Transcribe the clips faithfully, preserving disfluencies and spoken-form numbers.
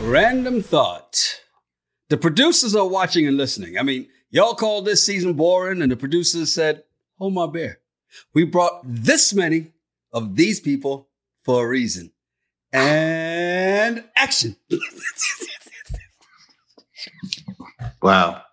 Random thought. The producers are watching and listening. I mean, y'all called this season boring, and the producers said, hold my beer. We brought this many of these people for a reason. And action. Wow.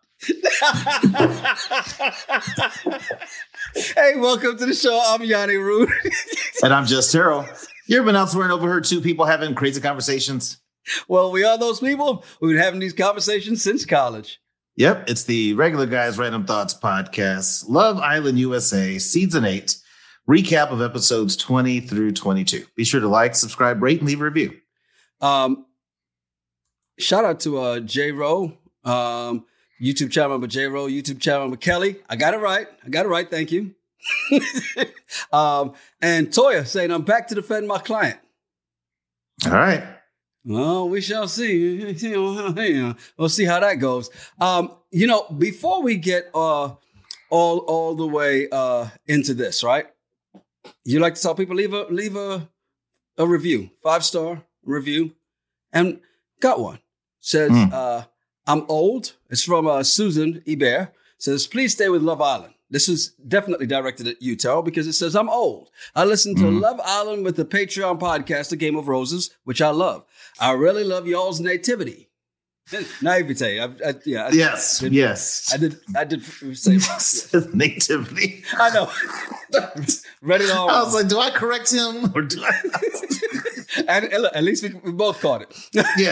Hey, welcome to the show. I'm Yanni Rude. And I'm Just Terrell. You ever been elsewhere and overheard two people having crazy conversations? Well, we are those people. We've been having these conversations since college. Yep, it's the Regular Guys Random Thoughts podcast, Love Island U S A, Season eight, recap of episodes twenty through twenty-two. Be sure to like, subscribe, rate, and leave a review. Um, shout out to uh, J. Rowe, um, YouTube channel member J. Rowe, YouTube channel member Kelly. I got it right. I got it right. Thank you. um, and Toya saying, I'm back to defend my client. All right. Well, we shall see. We'll see how that goes. Um, you know, before we get uh, all all the way uh, into this, right? You like to tell people leave a leave a a review, five star review, and got one. Says mm. uh, I'm old. It's from uh, Susan Ebert. Says please stay with Love Island. This is definitely directed at you, Terrell, because it says, I'm old. I listen to mm. Love Island with the Patreon podcast, The Game of Roses, which I love. I really love y'all's nativity. Naivete. I, I, yeah, I, yes, I did, yes. I did I did say yes. Nativity. I know. Read it all. I was like, do I correct him? Or do I? and, and look, at least we, we both caught it. Yeah.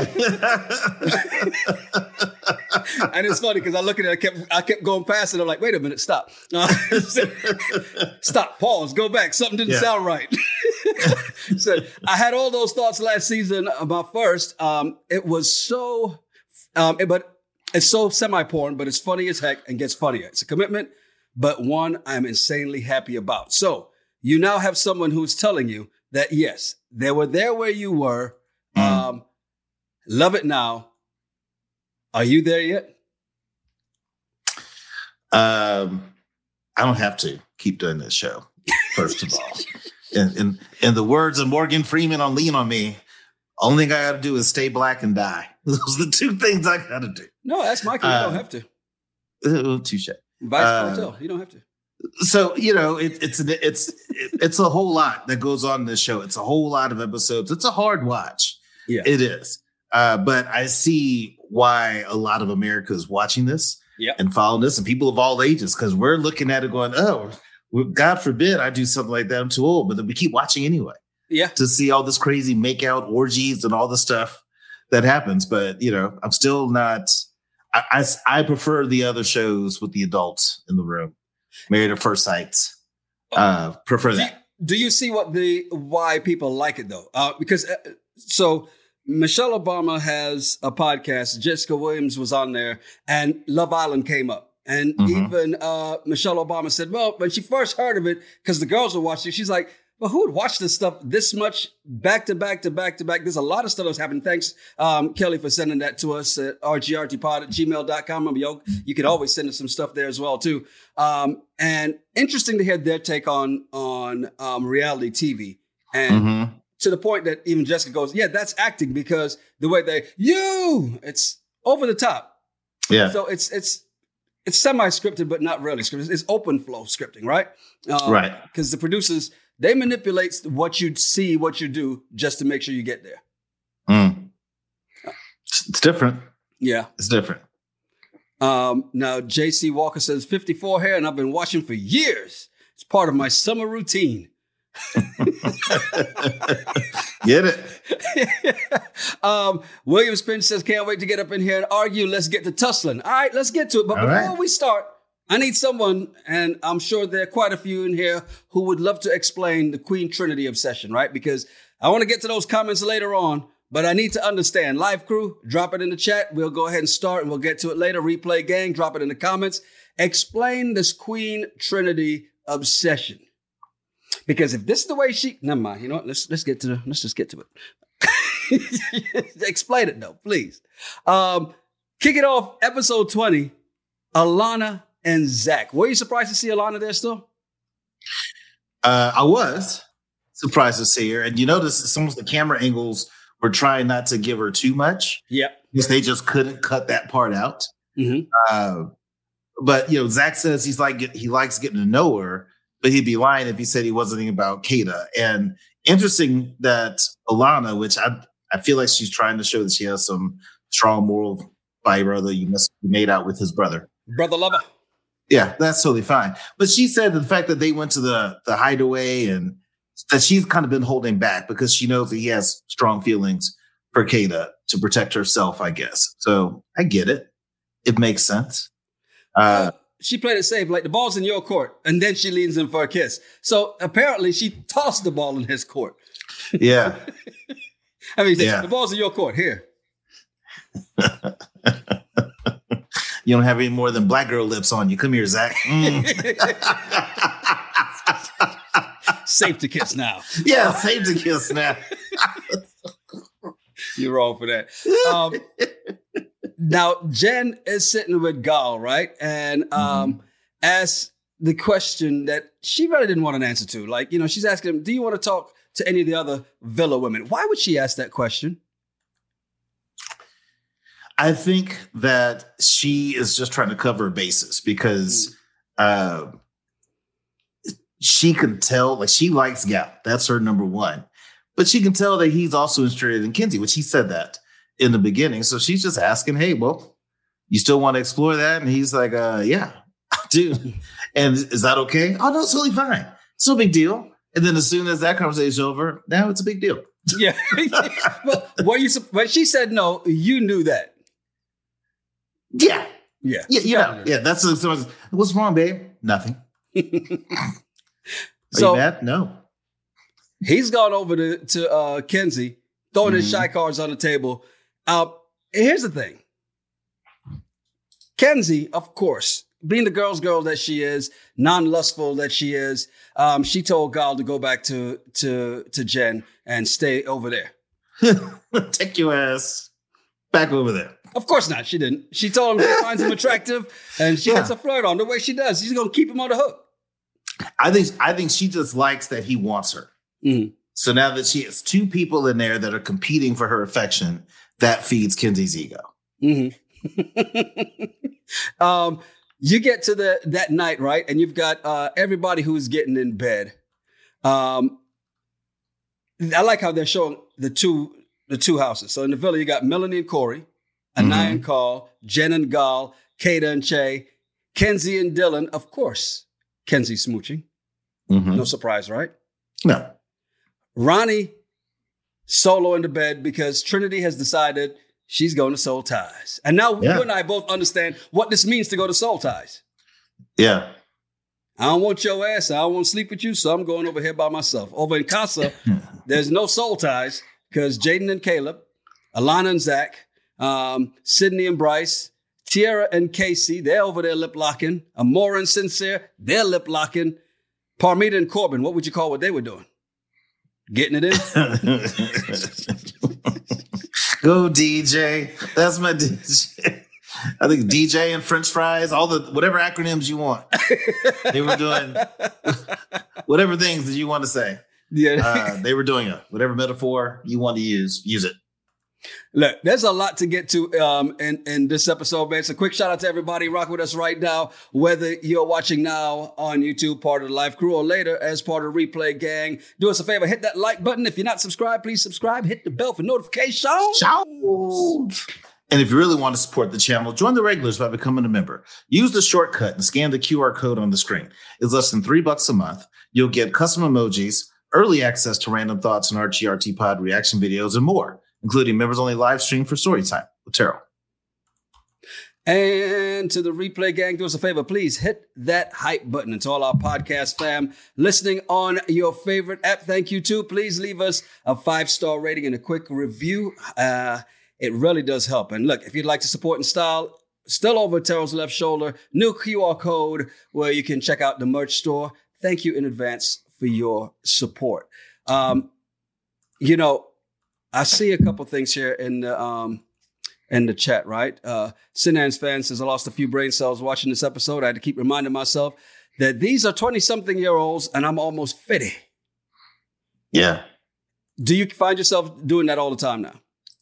And it's funny because I look at it, I kept I kept going past it. I'm like, wait a minute, stop. Uh, stop, pause, go back. Something didn't yeah. sound right. So I had all those thoughts last season about first. Um, it was so, um, it, but it's so semi-porn, but it's funny as heck and gets funnier. It's a commitment, but one I'm insanely happy about. So you now have someone who's telling you that, yes, they were there where you were. Mm. Um, love it now. Are you there yet? Um, I don't have to keep doing this show, first of all. In, in, in the words of Morgan Freeman on Lean On Me, only thing I got to do is stay black and die. Those are the two things I got to do. No, that's Michael. You uh, don't have to. Uh, touche. Vice uh, Cartel. You don't have to. So, you know, it, it's an, it's it's a whole lot that goes on in this show. It's a whole lot of episodes. It's a hard watch. Yeah, it is. Uh, but I see why a lot of America is watching this yep. and following this, and people of all ages, because we're looking at it going, oh, well, God forbid I do something like that. I'm too old. But then we keep watching anyway. Yeah. To see all this crazy make-out orgies and all the stuff that happens. But, you know, I'm still not I, I, I prefer the other shows with the adults in the room. Married at First Sight. Uh, prefer do that. You, do you see what the why people like it, though? Uh, because uh, so Michelle Obama has a podcast. Jessica Williams was on there, and Love Island came up. And mm-hmm. even uh, Michelle Obama said, well, when she first heard of it, because the girls were watching, she's like, well, who would watch this stuff this much back to back to back to back? There's a lot of stuff that's happening. Thanks, um, Kelly, for sending that to us at r g r t pod at gmail dot com. Remember, yo, you could always send us some stuff there as well, too. Um, and interesting to hear their take on, on um, reality T V. And mm-hmm. to the point that even Jessica goes, yeah, that's acting, because the way they, you, it's over the top. Yeah. So it's, it's, it's semi-scripted, but not really scripted. It's open flow scripting, right? Um, right. Because the producers, they manipulate what you see, what you do, just to make sure you get there. Mm. It's different. Yeah. It's different. Um, now, J C Walker says, fifty-four hair, and I've been watching for years. It's part of my summer routine. Get it? um, William Spence says, can't wait to get up in here and argue. Let's get to tussling. All right, let's get to it. But All before right. we start, I need someone, and I'm sure there are quite a few in here who would love to explain the Queen Trinity obsession, right? Because I want to get to those comments later on, but I need to understand. Live crew, drop it in the chat. We'll go ahead and start, and we'll get to it later. Replay gang, drop it in the comments. Explain this Queen Trinity obsession. Because if this is the way she, never mind. You know what? Let's let's get to the. Let's just get to it. Explain it though, please. Um, kick it off. Episode twenty. Alana and Zach. Were you surprised to see Alana there still? Uh, I was surprised to see her, and you notice some of the camera angles were trying not to give her too much. Yeah. Because they just couldn't cut that part out. Mm-hmm. Uh, but, you know, Zach says he's like, he likes getting to know her, but he'd be lying if he said he wasn't thinking about Kata. And interesting that Alana, which I, I feel like she's trying to show that she has some strong moral fiber, though you must be made out with his brother. Brother lover. Yeah, that's totally fine. But she said the fact that they went to the, the hideaway and that she's kind of been holding back because she knows that he has strong feelings for Kata to protect herself, I guess. So I get it. It makes sense. Uh, she played it safe, like the ball's in your court, and then she leans in for a kiss. So apparently she tossed the ball in his court. Yeah. I mean, yeah. The ball's in your court. Here. You don't have any more than black girl lips on you. Come here, Zach. Mm. Safe to kiss now. Yeah, safe to kiss now. You're wrong for that. Um, now, Jen is sitting with Gal, right? And um, mm-hmm. asks the question that she really didn't want an answer to. Like, you know, she's asking him, do you want to talk to any of the other Villa women? Why would she ask that question? I think that she is just trying to cover bases because uh, she can tell, like, she likes Gal. That's her number one. But she can tell that he's also interested in Kenzie, which he said that in the beginning. So she's just asking, hey, well, you still want to explore that? And he's like, uh, yeah, I do. And is that okay? Oh, no, it's totally fine. It's no big deal. And then as soon as that conversation is over, now it's a big deal. Yeah. Well, were you, when she said no, you knew that. Yeah. Yeah. Yeah. Yeah. Yeah. That's a, what's wrong, babe? Nothing. Are so, you mad? No. He's gone over to, to uh, Kenzie, throwing mm-hmm. his shy cards on the table. Uh, here's the thing. Kenzie, of course, being the girl's girl that she is, non-lustful that she is, um, she told Gal to go back to, to, to Jen and stay over there. Take your ass back over there. Of course not. She didn't. She told him she finds him attractive and she yeah. gets a flirt on the way she does. She's going to keep him on the hook. I think, I think she just likes that he wants her. Mm-hmm. So now that she has two people in there that are competing for her affection, that feeds Kenzie's ego. Mm-hmm. um, you get to the that night, right? And you've got uh, everybody who's getting in bed. Um, I like how they're showing the two the two houses. So in the villa, you got Melanie and Corey, Anaya mm-hmm. and Carl, Jen and Gal, Kata and Che, Kenzie and Dylan. Of course, Kenzie smooching. Mm-hmm. No surprise, right? No. Ronnie solo in the bed because Trinity has decided she's going to Soul Ties. And now yeah. you and I both understand what this means to go to Soul Ties. Yeah. I don't want your ass. I don't want to sleep with you, so I'm going over here by myself. Over in Casa, there's no Soul Ties because Jaden and Caleb, Alana and Zach, um, Sydney and Bryce, Tiara and Casey, they're over there lip-locking. Amora and Sincere, they're lip-locking. Parmita and Corbin, what would you call what they were doing? Getting it in? Go D J. That's my D J. I think D J and French fries, all the whatever acronyms you want. They were doing whatever things that you want to say. Yeah, uh, they were doing it. Whatever metaphor you want to use, use it. Look, there's a lot to get to um, in, in this episode, man. So quick shout out to everybody rocking with us right now, whether you're watching now on YouTube, part of the live crew, or later as part of the Replay Gang. Do us a favor, hit that like button. If you're not subscribed, please subscribe. Hit the bell for notifications. Shout. And if you really want to support the channel, join the regulars by becoming a member. Use the shortcut and scan the Q R code on the screen. It's less than three bucks a month. You'll get custom emojis, early access to Random Thoughts and R G R T Pod reaction videos, and more, including members-only live stream for Storytime with Terrell. And to the Replay Gang, do us a favor, please hit that hype button. And to all our podcast fam listening on your favorite app, thank you too. Please leave us a five-star rating and a quick review. Uh, it really does help. And look, if you'd like to support in style, still over Terrell's left shoulder, new Q R code where you can check out the merch store. Thank you in advance for your support. Um, you know, I see a couple things here in the um, in the chat, right? Uh, Sinan's fan says, I lost a few brain cells watching this episode. I had to keep reminding myself that these are twenty-something-year-olds and I'm almost fifty. Yeah. Do you find yourself doing that all the time now?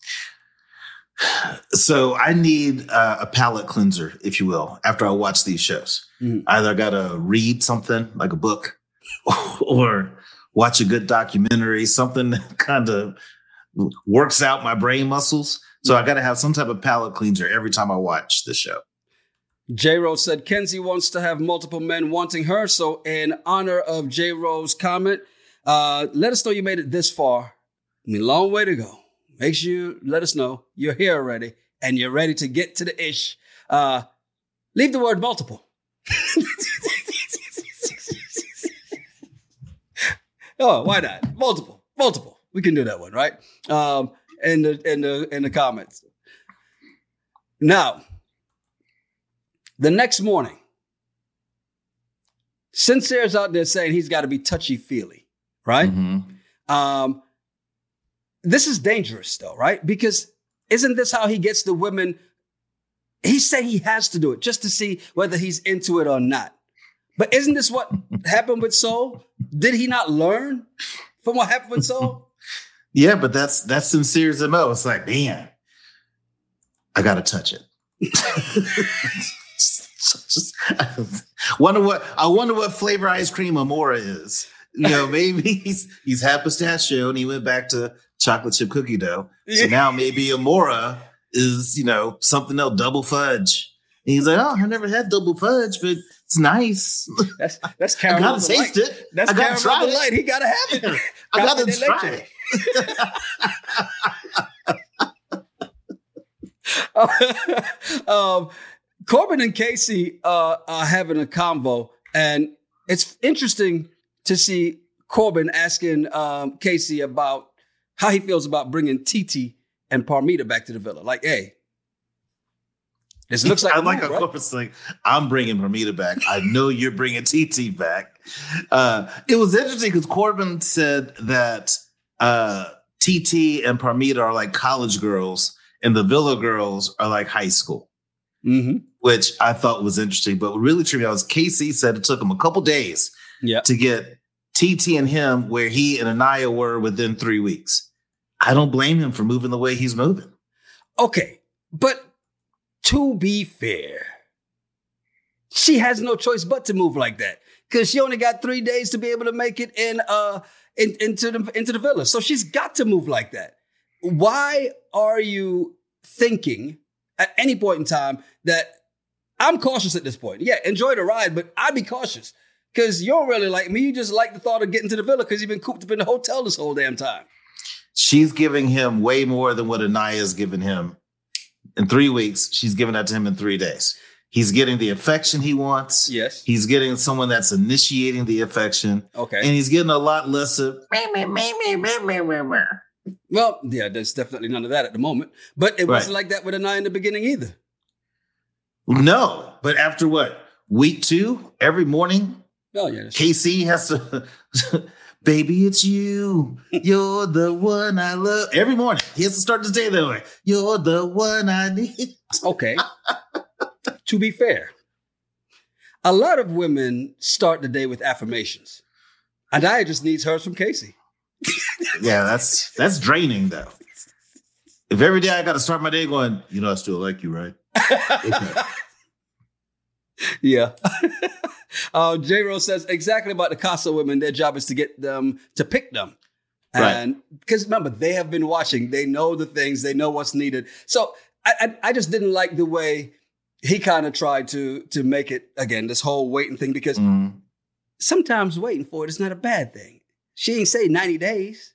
So I need uh, a palate cleanser, if you will, after I watch these shows. Mm-hmm. Either I got to read something like a book or watch a good documentary, something that kind of works out my brain muscles. So I got to have some type of palate cleanser every time I watch the show. J-Rose said Kenzie wants to have multiple men wanting her. So in honor of J-Rose's comment, uh, let us know you made it this far. I mean, long way to go. Make sure you let us know you're here already and you're ready to get to the ish. Uh, leave the word multiple. Oh, why not? Multiple, multiple. We can do that one, right? Um, in the in the in the comments. Now, the next morning, Sincere's out there saying he's got to be touchy-feely, right? Mm-hmm. Um, this is dangerous, though, right? Because isn't this how he gets the women? He's saying he has to do it just to see whether he's into it or not. But isn't this what happened with Soul? Did he not learn from what happened with Soul? Yeah, but that's that's Sincere's M O. It's like, man, I gotta touch it. Just, wonder what I wonder what flavor ice cream Amora is. You know, maybe he's he's had pistachio and he went back to chocolate chip cookie dough. So now maybe Amora is, you know, something else, double fudge. And he's like, oh, I never had double fudge, but it's nice. That's that's caramel. I gotta taste light. it. That's I gotta caramel try light. He gotta have it. I gotta try it. um, Corbin and Casey uh, are having a convo, and it's interesting to see Corbin asking um, Casey about how he feels about bringing Titi and Parmita back to the villa. Like, hey, this looks like I like how right? Corbin's like, I'm bringing Parmita back. I know you're bringing Titi back. Uh, it was interesting because Corbin said that uh, Titi and Parmita are like college girls, and the villa girls are like high school. Mm-hmm. Which I thought was interesting. But what really tripped me out was Casey said it took him a couple days yeah. to get T T and him where he and Anaya were within three weeks. I don't blame him for moving the way he's moving. Okay, but to be fair, she has no choice but to move like that because she only got three days to be able to make it in, uh, in, into the into the villa. So she's got to move like that. Why are you thinking at any point in time that I'm cautious at this point? Yeah, enjoy the ride, but I'd be cautious because you don't really like me. You just like the thought of getting to the villa because you've been cooped up in the hotel this whole damn time. She's giving him way more than what Anaya's given him in three weeks. She's giving that to him in three days. He's getting the affection he wants. Yes. He's getting someone that's initiating the affection. Okay. And he's getting a lot less of. Well, yeah, there's definitely none of that at the moment. But it wasn't right. like that with Anaya in the beginning either. No, but after what? Week two, every morning, oh, yeah, K C has to, baby, it's you. You're the one I love. Every morning, he has to start the day that way. You're the one I need. Okay. To be fair, a lot of women start the day with affirmations. Anaya just needs hers from Casey. Yeah, that's that's draining, though. If every day I got to start my day going, you know, I still like you, right? Okay. Yeah. uh, J-Rose says exactly about the Casa women. Their job is to get them to pick them. And because right. remember, they have been watching. They know the things. They know what's needed. So I, I, I just didn't like the way he kind of tried to to make it, again, this whole waiting thing, because mm. sometimes waiting for it is not a bad thing. She ain't say ninety days.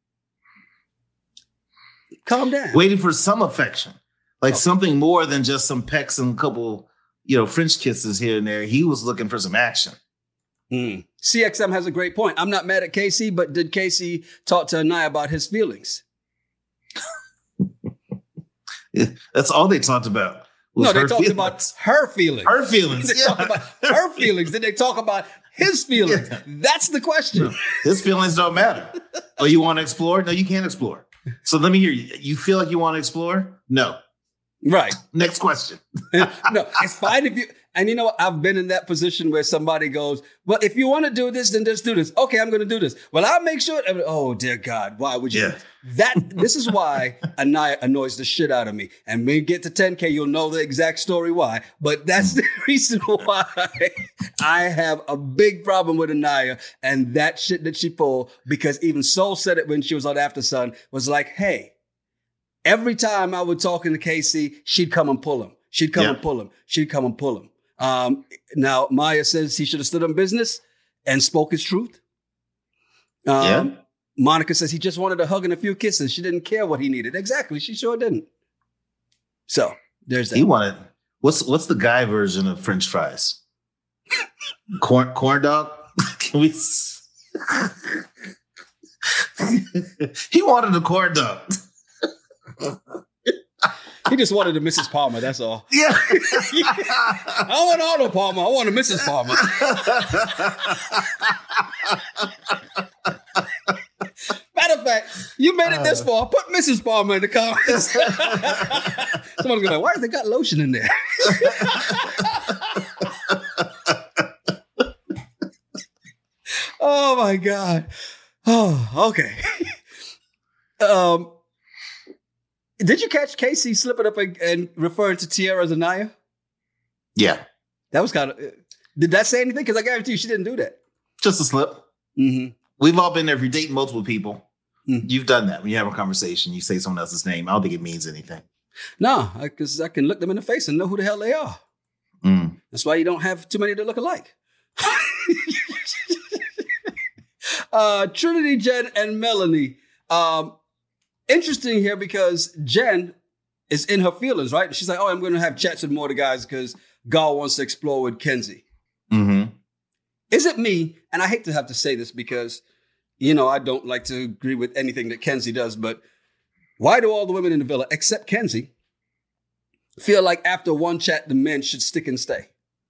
Calm down. Waiting for some affection. Like okay. something more than just some pecks and a couple, you know, French kisses here and there. He was looking for some action. Mm. C X M has a great point. I'm not mad at Casey, but did Casey talk to Anaya about his feelings? That's all they talked about. No, they talked feelings. about her feelings. Her feelings. They yeah. talked about her feelings. Did they talk about his feelings? Yeah. That's the question. No, his feelings don't matter. Oh, you want to explore? No, you can't explore. So let me hear you. You feel like you want to explore? No. Right. Next question. No, it's fine if you, And you know, I've been in that position where somebody goes, well, if you want to do this, then just do this. Okay, I'm going to do this. Well, I'll make sure. Oh, dear God, why would you? Yeah. That This is why Anaya annoys the shit out of me. And when you get to ten K, you'll know the exact story why. But that's the reason why I have a big problem with Anaya and that shit that she pulled. Because even Soul said it when she was on After Sun, was like, hey, every time I would talk to Casey, she'd come and pull him. She'd come yeah. and pull him. She'd come and pull him. Um, now, Maya says he should have stood on business and spoke his truth. Um, yeah. Monica says he just wanted a hug and a few kisses. She didn't care what he needed. Exactly. She sure didn't. So there's that. He wanted, what's what's the guy version of French fries? corn corn dog? Can we? He wanted a corn dog. He just wanted a Missus Palmer, that's all. Yeah. I don't want Arnold Palmer. I want a Missus Palmer. Matter of fact, you made it this far. Put Missus Palmer in the comments. Someone's going to be like, why have they got lotion in there? Oh, my God. Oh, okay. Um. Did you catch Casey slipping up and, and referring to Tierra as Anaya? Yeah. That was kind of... Did that say anything? Because I guarantee you she didn't do that. Just a slip. Mm-hmm. We've all been there. If you're dating multiple people, mm-hmm. you've done that. When you have a conversation, you say someone else's name. I don't think it means anything. No, because I, I can look them in the face and know who the hell they are. Mm. That's why you don't have too many that look alike. uh, Trinity, Jen, and Melanie... Um, Interesting here because Jen is in her feelings, right? She's like, oh, I'm going to have chats with more of the guys because Gal wants to explore with Kenzie. Mm-hmm. Is it me? And I hate to have to say this because, you know, I don't like to agree with anything that Kenzie does, but why do all the women in the villa, except Kenzie, feel like after one chat, the men should stick and stay?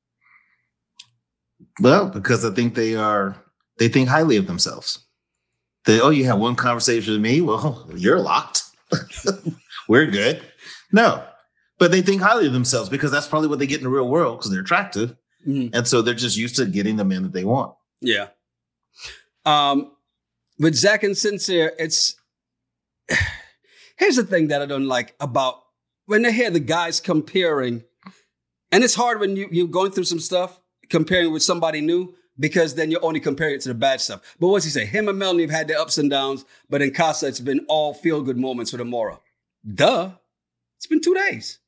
Well, because I think they are, they think highly of themselves. They, oh, you had one conversation with me? Well, you're locked. We're good. No, but they think highly of themselves because that's probably what they get in the real world because they're attractive. Mm-hmm. And so they're just used to getting the men that they want. Yeah. Um, with Zach and Sincere, it's... Here's the thing that I don't like about when they hear the guys comparing, and it's hard when you, you're going through some stuff, comparing with somebody new, because then you're only comparing it to the bad stuff. But what's he say? Him and Melanie have had their ups and downs, but in Casa, it's been all feel-good moments with Amora. Duh. It's been two days.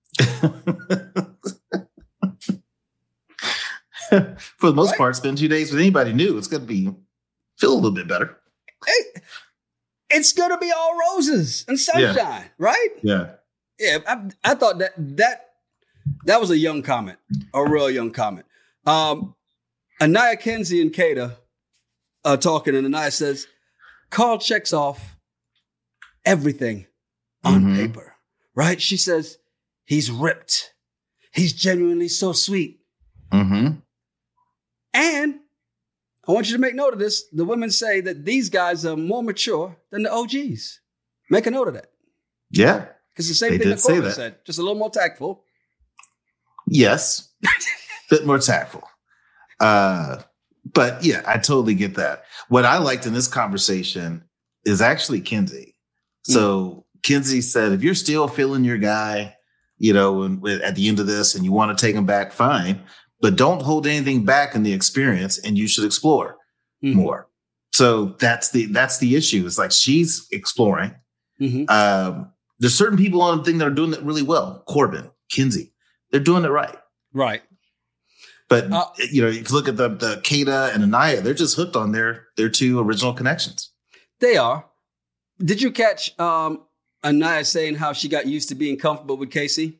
For the most right? part, it's been two days with anybody new. It's going to be feel a little bit better. It, it's going to be all roses and sunshine, yeah. right? Yeah. Yeah, I, I thought that that that was a young comment, a real young comment. Um, Anaya, Kenzie, and Kata are talking, and Anaya says, Carl checks off everything on mm-hmm. paper, right? She says, he's ripped. He's genuinely so sweet. Mm-hmm. And I want you to make note of this. The women say that these guys are more mature than the O Gs. Make a note of that. Yeah. Because the same they thing that Corbin said, just a little more tactful. Yes. Bit more tactful. Uh, but yeah, I totally get that. What I liked in this conversation is actually Kenzie. So mm. Kenzie said, if you're still feeling your guy, you know, when, at the end of this and you want to take him back, fine. But don't hold anything back in the experience and you should explore mm-hmm. more. So that's the that's the issue. It's like she's exploring. Mm-hmm. Um, there's certain people on the thing that are doing it really well. Corbin, Kenzie, they're doing it right. Right. But, uh, you know, if you look at the, the Kata and Anaya, they're just hooked on their, their two original connections. They are. Did you catch um, Anaya saying how she got used to being comfortable with Casey?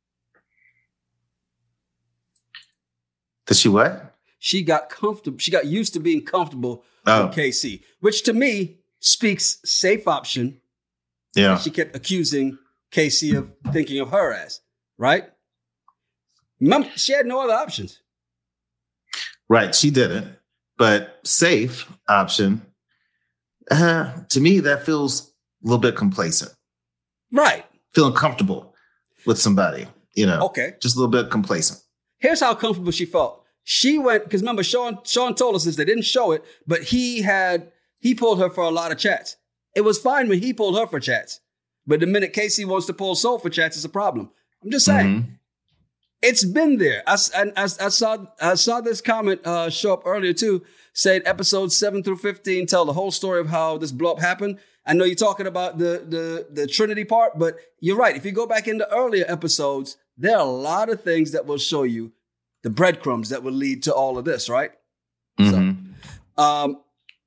Did she what? She got comfortable. She got used to being comfortable oh. with K C, which to me speaks safe option. Yeah. She kept accusing K C of thinking of her as, right? Remember, she had no other options. Right. She didn't. But safe option, uh, to me, that feels a little bit complacent. Right. Feeling comfortable with somebody, you know. Okay. Just a little bit complacent. here's how comfortable she felt. She went, because remember, Sean Sean told us this, they didn't show it, but he had, he pulled her for a lot of chats. It was fine when he pulled her for chats. But the minute Casey wants to pull Soul for chats, it's a problem. I'm just saying. Mm-hmm. It's been there. I, I, I, I saw I saw this comment uh, show up earlier too, saying episodes seven through fifteen tell the whole story of how this blow up happened. I know you're talking about the, the, the Trinity part, but you're right. If you go back into earlier episodes, there are a lot of things that will show you the breadcrumbs that will lead to all of this, right? Mm-hmm. So, um,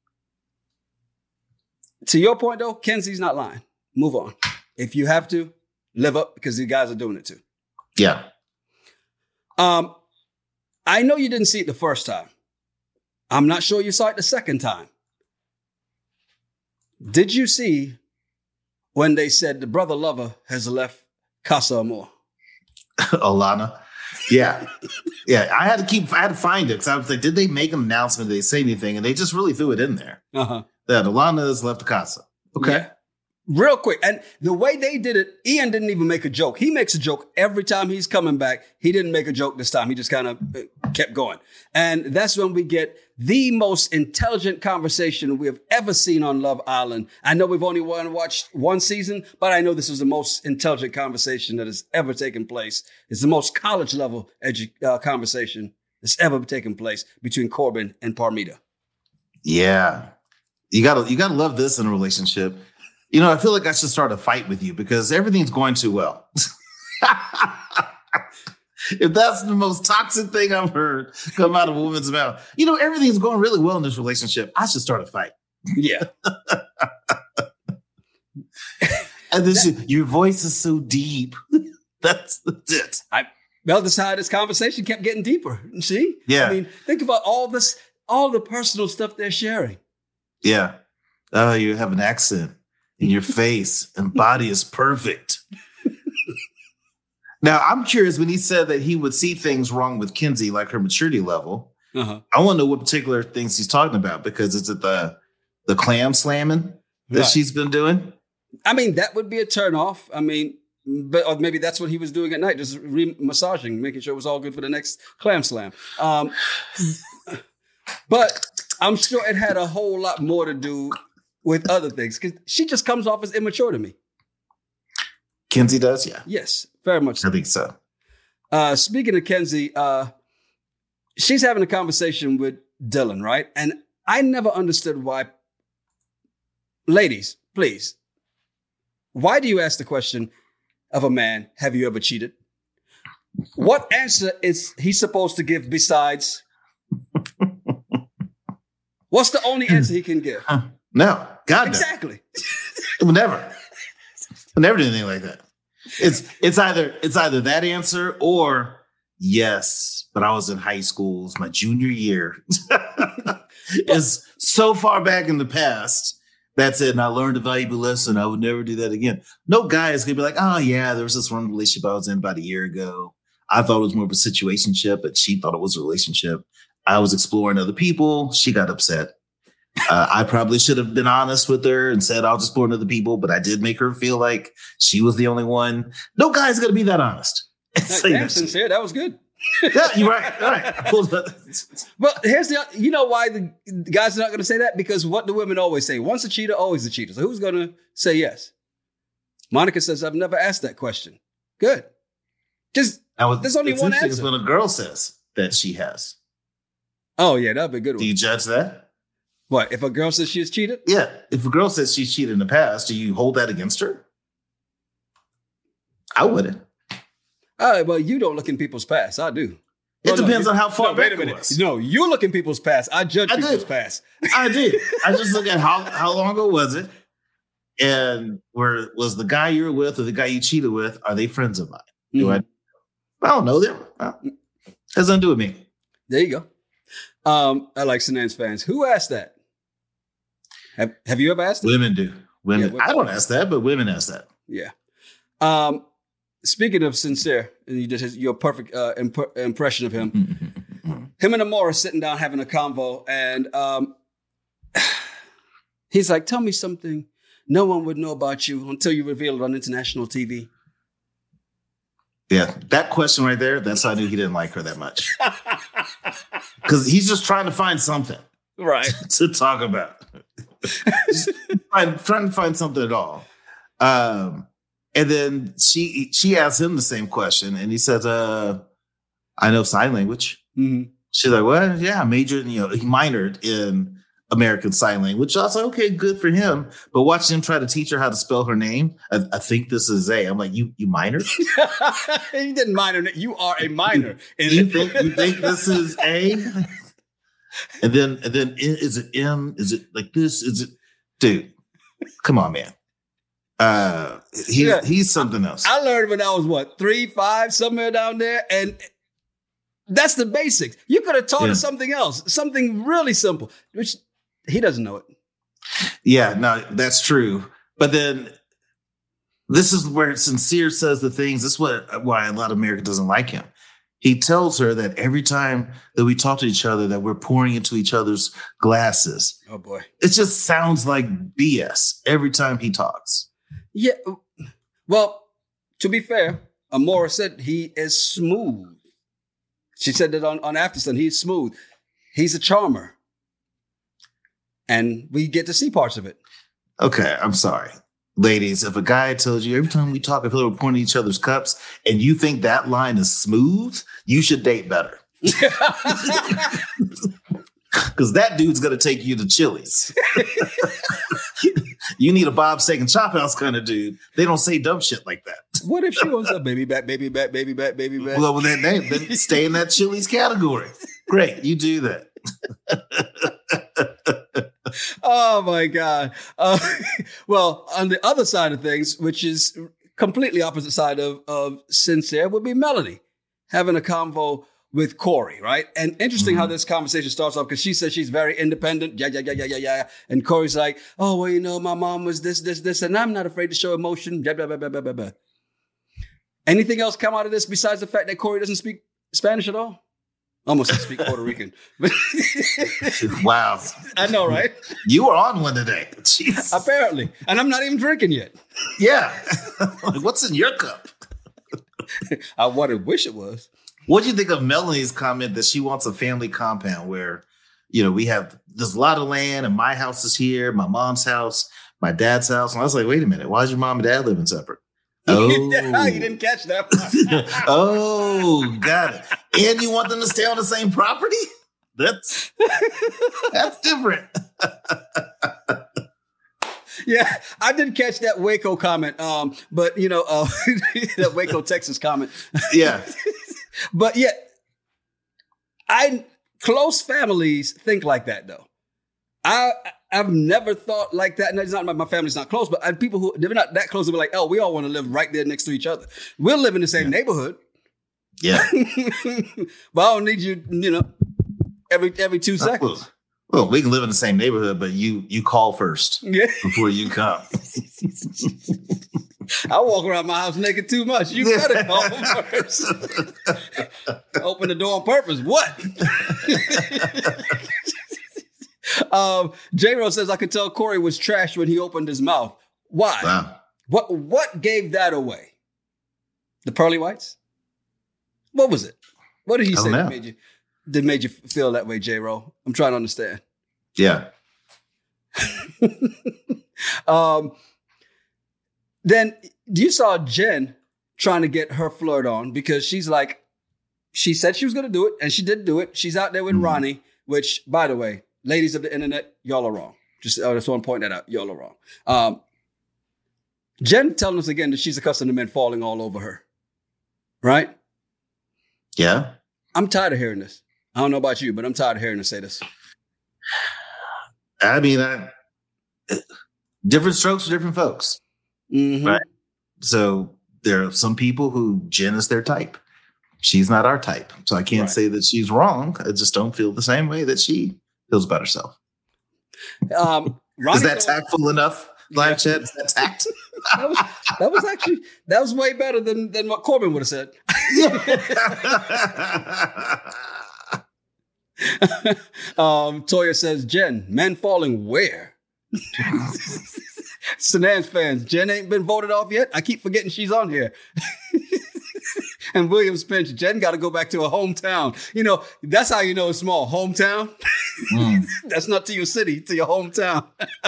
to your point, though, Kenzie's not lying. Move on. If you have to, live up because these guys are doing it too. Yeah. Um, I know you didn't see it the first time. I'm not sure you saw it the second time. Did you see when they said the brother lover has left Casa Amor? Alana? Yeah. Yeah. I had to keep, I had to find it because I was like, did they make an announcement? Did they say anything? And they just really threw it in there. Uh-huh. That Alana has left Casa. Okay. Yeah. Real quick. And the way they did it, Ian didn't even make a joke. He makes a joke every time he's coming back. He didn't make a joke this time. He just kind of kept going. And that's when we get the most intelligent conversation we have ever seen on Love Island. I know we've only watched one season, but I know this was the most intelligent conversation that has ever taken place. It's the most college level edu- uh, conversation that's ever taken place between Corbin and Parmita. Yeah. You gotta, you gotta love this in a relationship. You know, I feel like I should start a fight with you because everything's going too well. If that's the most toxic thing I've heard come out of a woman's mouth, you know, everything's going really well in this relationship. I should start a fight. Yeah. And then she, your voice is so deep. That's, that's it. I, well, that's how this conversation kept getting deeper. See? Yeah. I mean, think about all this, all the personal stuff they're sharing. Yeah. Oh, you have an accent. And your face and body is perfect. Now, I'm curious when he said that he would see things wrong with Kenzie, like her maturity level. Uh-huh. I want to know what particular things he's talking about because is it the the clam slamming that right. she's been doing? I mean, that would be a turnoff. I mean, but or maybe that's what he was doing at night, just re-massaging, making sure it was all good for the next clam slam. Um, but I'm sure it had a whole lot more to do with other things, because she just comes off as immature to me. Kenzie does, yeah. Yes, very much so. I think so. Uh, speaking of Kenzie, uh, she's having a conversation with Dylan, right? And I never understood why. Ladies, please. Why do you ask the question of a man, have you ever cheated? What answer is he supposed to give besides? What's the only answer he can give? No, God, exactly. No. We'll never, we'll never do anything like that. It's it's either it's either that answer or yes, but I was in high school, it's my junior year. It's so far back in the past. That's it. And I learned a valuable lesson. I would never do that again. No guy is gonna be like, oh yeah, there was this one relationship I was in about a year ago. I thought it was more of a situationship, but she thought it was a relationship. I was exploring other people. She got upset. Uh, I probably should have been honest with her and said I'll just explore other people, but I did make her feel like she was the only one. No guy's gonna be that honest. Damn, sincere. That was good. Yeah, you're right. All right. Well, here's the, you know why the guys are not going to say that? Because what the women always say, once a cheater, always a cheater. So who's going to say yes? Monica says, I've never asked that question. Good. Just, was, there's only one answer. It's when a girl says that she has. Oh, yeah, that'd be a good one. Do you judge that? What, if a girl says she's cheated? Yeah. If a girl says she's cheated in the past, do you hold that against her? I wouldn't. All right, well, you don't look in people's past. I do. It well, depends no, on how far no, back wait a minute. It was. No, you look in people's past. I judge I people's did. past. I did. I just look at how, how long ago was it? And where was the guy you were with or the guy you cheated with? Are they friends of mine? Do mm-hmm. I? I don't know them. Well, has nothing to do with me. There you go. Um, I like Sanan's fans. Who asked that? Have Have you ever asked that? Women do. Women. Yeah, women. I don't ask that, but women ask that. Yeah. Um, speaking of sincere, and you did his, your perfect uh, imp- impression of him. Him and Amora sitting down having a convo, and um, he's like, "Tell me something no one would know about you until you reveal it on international T V." Yeah, that question right there, that's how I knew he didn't like her that much. Because he's just trying to find something. Right. To talk about. trying, trying to find something at all. Um, and then she she asked him the same question, and he says, uh, I know sign language. Mm-hmm. She's like, well, yeah, I majored, you know, he minored in American Sign Language. I was like, okay, good for him. But watching him try to teach her how to spell her name, I, I think this is A. I'm like, you you minored? He didn't minor. You are a minor. you think you think this is A? And then and then is it M? Is it like this? Is it, dude? Come on, man. Uh, he, yeah. He's something else. I learned when I was what three, five, somewhere down there, and that's the basics. You could have taught yeah. her something else, something really simple, which he doesn't know it. Yeah, no, that's true. But then this is where Sincere says the things. This is what why a lot of America doesn't like him. He tells her that every time that we talk to each other, that we're pouring into each other's glasses. Oh boy, it just sounds like B S every time he talks. Yeah. Well, to be fair, Amora said he is smooth. She said that on, on Aftersun, he's smooth. He's a charmer. And we get to see parts of it. Okay, I'm sorry. Ladies, if a guy tells you every time we talk, I feel like we're pointing each other's cups, and you think that line is smooth, you should date better. Because that dude's going to take you to Chili's. You need a Bob Steak and Chop House kind of dude. They don't say dumb shit like that. What if she wants a baby back, baby back, baby back, baby back? Well, then, then, then stay in that Chili's category. Great, you do that. Oh, my God. Uh, well, on the other side of things, which is completely opposite side of, of Sincere, would be Melanie having a convo with Corey, right? And interesting mm-hmm. how this conversation starts off, because she says she's very independent. Yeah, yeah, yeah, yeah, yeah, yeah. And Corey's like, oh, well, you know, my mom was this, this, this, and I'm not afraid to show emotion. Blah, blah, blah, blah, blah, blah, blah. Anything else come out of this besides the fact that Corey doesn't speak Spanish at all? Almost speak Puerto Rican. Wow. I know, right? You were on one today. Jeez. Apparently. And I'm not even drinking yet. Yeah. What's in your cup? I would wish it was. What do you think of Melanie's comment that she wants a family compound where, you know, we have there's a lot of land and my house is here, my mom's house, my dad's house. And I was like, wait a minute, why does your mom and dad living separate? Oh, you didn't catch that one. Oh, got it. And you want them to stay on the same property? That's that's different. Yeah, I did catch that Waco comment, um, but you know, uh, that Waco, Texas comment. Yeah, but yeah, I close families think like that though. I. I've never thought like that. And it's not my, my family's not close, but I, people who they're not that close will be like, oh, we all want to live right there next to each other. We'll live in the same yeah. neighborhood. Yeah. But I don't need you, you know, every every two seconds. Well, well, we can live in the same neighborhood, but you you call first yeah. before you come. I walk around my house naked too much. You better call first. Open the door on purpose. What? Um, J-Ro says, I could tell Corey was trash when he opened his mouth. Why? Wow. What What gave that away? The pearly whites? What was it? What did he say that made you that made you feel that way, J-Ro? I'm trying to understand. Yeah. um. Then you saw Jen trying to get her flirt on because she's like, she said she was going to do it, and she did do it. She's out there with mm. Ronnie, which, by the way, ladies of the internet, y'all are wrong. Just, I just want to point that out. Y'all are wrong. Um, Jen telling us again that she's accustomed to men falling all over her. Right? Yeah. I'm tired of hearing this. I don't know about you, but I'm tired of hearing her say this. I mean, I, different strokes for different folks. Mm-hmm. Right? So there are some people who Jen is their type. She's not our type. So I can't right. say that she's wrong. I just don't feel the same way that she feels about herself. Um, is that tactful enough, live chat? Is that tact? that, was, that was actually, that was way better than, than what Corbin would have said. um, Toya says, Jen, men falling where? Sanans fans, Jen ain't been voted off yet. I keep forgetting she's on here. And Williams Pinch, Jen got to go back to her hometown. You know, that's how you know it's small. Hometown. Mm. That's not to your city, to your hometown.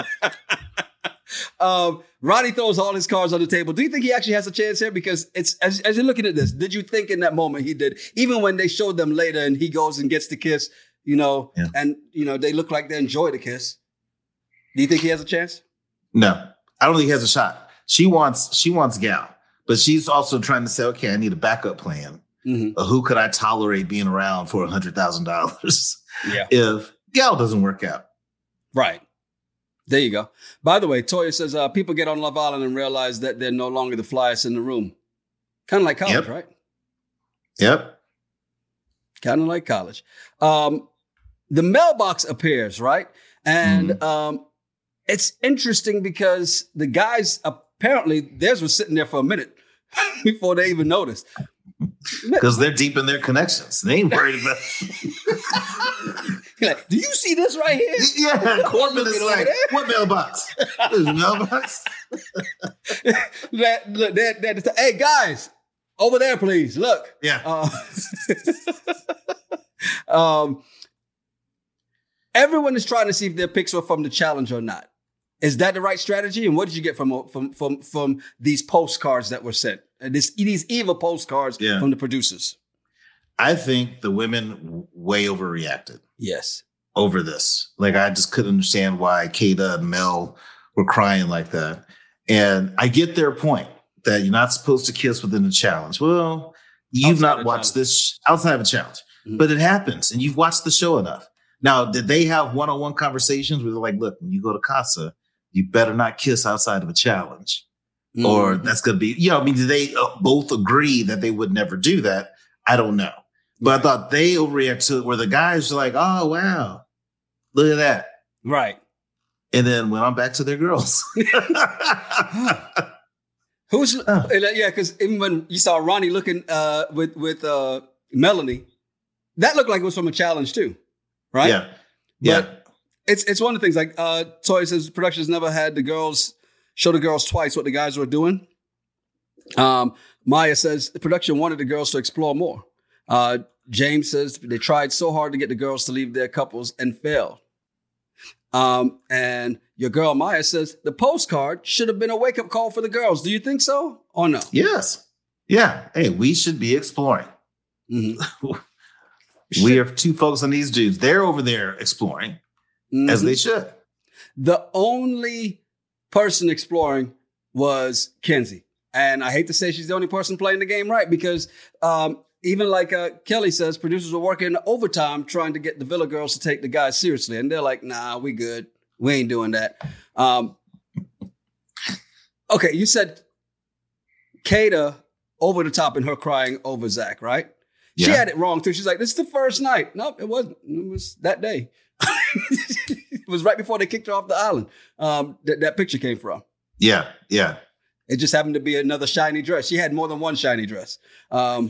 um, Ronnie throws all his cards on the table. Do you think he actually has a chance here? Because it's as, as you're looking at this, did you think in that moment he did? Even when they showed them later and he goes and gets the kiss, you know, yeah. and, you know, they look like they enjoy the kiss. Do you think he has a chance? No, I don't think he has a shot. She wants she wants Gal, but she's also trying to say, okay, I need a backup plan. Mm-hmm. Who could I tolerate being around for one hundred thousand dollars yeah. if Gal doesn't work out? Right. There you go. By the way, Toya says uh, people get on Love Island and realize that they're no longer the flyest in the room. Kind of like college, yep. right? Yep. Kind of like college. Um, the mailbox appears, right? And mm-hmm. um, it's interesting because the guys, apparently, theirs was sitting there for a minute before they even noticed. Because they're deep in their connections. They ain't worried about like, do you see this right here? Yeah, Corbin is like, what mailbox? There's a mailbox. that, look, that, that, hey, guys, over there, please. Look. Yeah. Uh, um, everyone is trying to see if their picks were from the challenge or not. Is that the right strategy? And what did you get from from from from these postcards that were sent? And this these evil postcards yeah. from the producers? I think the women way overreacted. Yes. Over this. Like, I just couldn't understand why Kata and Mel were crying like that. And I get their point that you're not supposed to kiss within the challenge. Well, you've outside not watched challenge. this outside of a challenge, mm-hmm. but it happens and you've watched the show enough. Now, did they have one-on-one conversations where they're like, look, when you go to Casa, you better not kiss outside of a challenge mm-hmm. or that's going to be, you know, I mean, did they uh, both agree that they would never do that? I don't know. But right. I thought they overreacted to it where the guys were like, oh, wow, look at that. Right. And then went on back to their girls. Who's, oh. yeah, because even when you saw Ronnie looking uh, with, with uh, Melanie, that looked like it was from a challenge too. Right? Yeah. Yeah. But it's it's one of the things like uh, Toy says productions never had the girls show the girls twice what the guys were doing. Um, Maya says the production wanted the girls to explore more. Uh, James says they tried so hard to get the girls to leave their couples and failed. Um, and your girl Maya says the postcard should have been a wake-up call for the girls. Do you think so or no? Yes. Yeah. Hey, we should be exploring. Mm-hmm. We are too focused on these dudes. They're over there exploring, mm-hmm. as they should. The only person exploring was Kenzie. And I hate to say she's the only person playing the game right, because um, even like uh, Kelly says, producers were working overtime trying to get the Villa girls to take the guys seriously. And they're like, nah, we good. We ain't doing that. Um, okay, you said Kata over the top in her crying over Zach, right? Yeah. She had it wrong too. She's like, this is the first night. Nope, it wasn't. It was that day. It was right before they kicked her off the island. Um, that, that picture came from. Yeah, yeah. It just happened to be another shiny dress. She had more than one shiny dress. Um,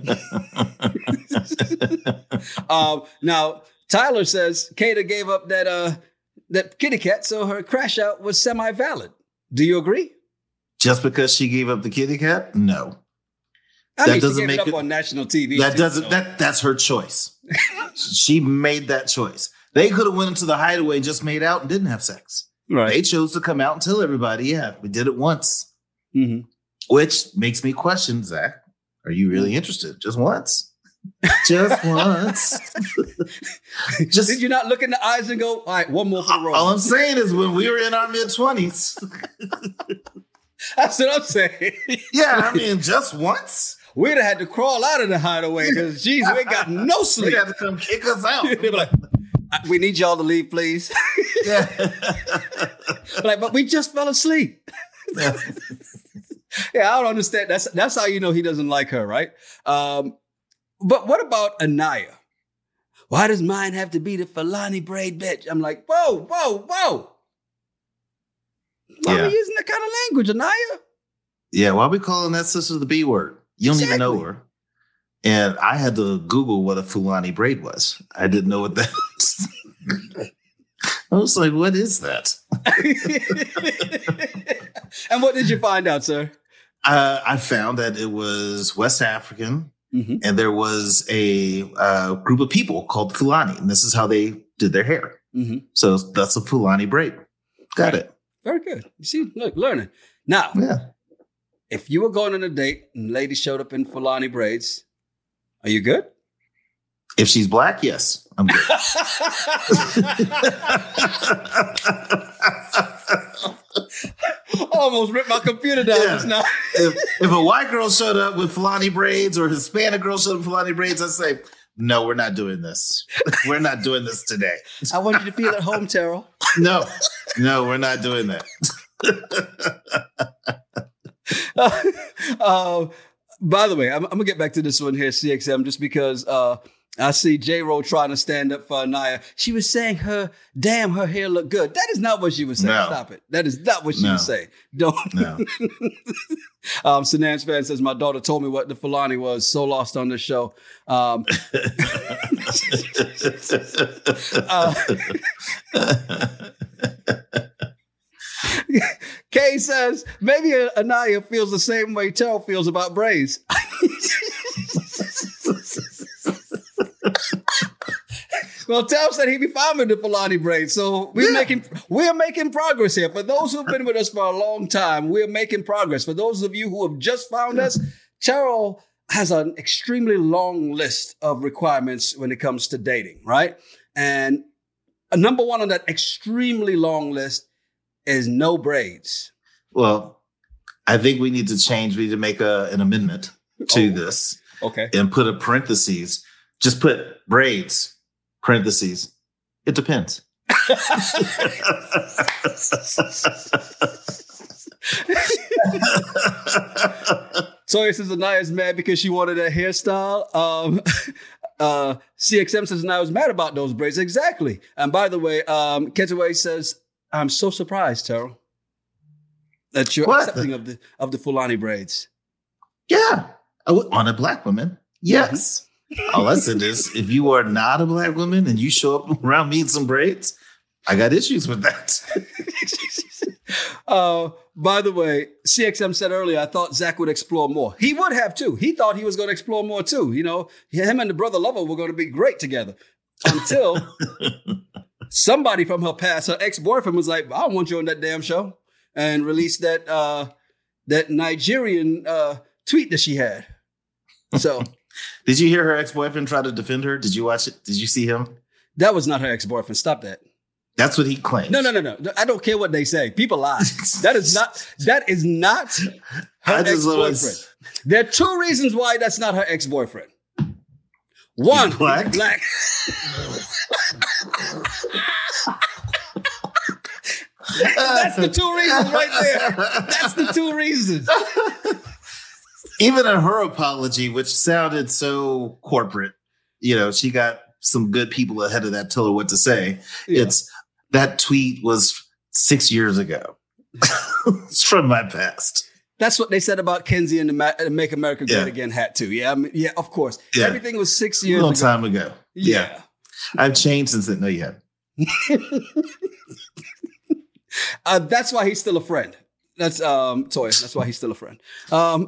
um, now, Tyler says Kata gave up that uh, that kitty cat, so her crash out was semi-valid. Do you agree? Just because she gave up the kitty cat? No. I that mean, doesn't she gave make it up it, on national T V. That too, doesn't. So. That that's her choice. She made that choice. They could have went into the hideaway, just made out, and didn't have sex. Right. They chose to come out and tell everybody, "Yeah, we did it once," mm-hmm. which makes me question, Zach. Are you really interested? Just once. Just once. Just did you not look in the eyes and go, "All right, one more for the road"? All I'm saying is, when we were in our mid twenties. That's what I'm saying. Yeah, I mean, just once. We'd have had to crawl out of the hideaway because, geez, we ain't got no sleep. They had to come kick us out. They were like, we need y'all to leave, please. Yeah. Like, but we just fell asleep. Yeah. Yeah, I don't understand. That's that's how you know he doesn't like her, right? Um, but what about Anaya? Why does mine have to be the Filani braid bitch? I'm like, whoa, whoa, whoa. Why yeah. are we using that kind of language, Anaya? Yeah, why are we calling that sister the B word? You don't exactly. even know her. And I had to Google what a Fulani braid was. I didn't know what that was. I was like, what is that? And what did you find out, sir? Uh, I found that it was West African, mm-hmm. and there was a uh, group of people called Fulani, and this is how they did their hair. Mm-hmm. So that's a Fulani braid. Got it. Very good. You see, look, learning. Now, yeah. if you were going on a date and lady showed up in Fulani braids, are you good? If she's black, yes, I'm good. Almost ripped my computer down yeah. just now. if, if a white girl showed up with Fulani braids or a Hispanic girl showed up with Fulani braids, I'd say, no, we're not doing this. We're not doing this today. I want you to feel at home, Terrell. No, no, we're not doing that. uh, uh, by the way, I'm, I'm going to get back to this one here, C X M, just because uh, I see J-Ro trying to stand up for Anaya. She was saying her, damn, her hair looked good. That is not what she was saying. No. Stop it. That is not what she no. was saying. Don't. No. um, Sanan's fan says, my daughter told me what the Fulani was. So lost on this show. Um, uh, Kay says, maybe Anaya feels the same way Terrell feels about braids. Well, Terrell said he'd be fine with the Fulani braids. So we're yeah. making we're making progress here. For those who've been with us for a long time, we're making progress. For those of you who have just found us, Terrell has an extremely long list of requirements when it comes to dating, right? And a number one on that extremely long list is no braids. Well, I think we need to change. We need to make a, an amendment to oh, this. Okay. And put a parentheses. Just put braids, parentheses. It depends. So he says Anaya's mad because she wanted a hairstyle. Um, uh, C X M says Anaya was mad about those braids. Exactly. And by the way, um, Ketaway says, I'm so surprised, Terrell, that you're what? accepting of the of the Fulani braids. Yeah. On a black woman. Yes. Mm-hmm. All I said is, if you are not a black woman and you show up around me in some braids, I got issues with that. uh, by the way, C X M said earlier, I thought Zach would explore more. He would have too. He thought he was going to explore more too. You know, him and the brother lover were going to be great together until somebody from her past, her ex-boyfriend, was like, I don't want you on that damn show, and released that uh, that Nigerian uh, tweet that she had. So, did you hear her ex-boyfriend try to defend her? Did you watch it? Did you see him? That was not her ex-boyfriend. Stop that. That's what he claims. No, no, no, no. I don't care what they say. People lie. That is not. That is not her ex-boyfriend. There are two reasons why that's not her ex-boyfriend. One, he's black. He's black. That's the two reasons right there. That's the two reasons. Even in her apology, which sounded so corporate, you know, she got some good people ahead of that, tell her what to say. Yeah. It's that tweet was six years ago. It's from my past. That's what they said about Kenzie and the Ma- Make America Great yeah. Again hat too. Yeah, I mean, yeah, of course. Yeah. Everything was six years ago. A long ago. time ago. Yeah. yeah. I've changed since then. No, you haven't. uh, that's why he's still a friend. That's um, Toy. That's why he's still a friend. Um,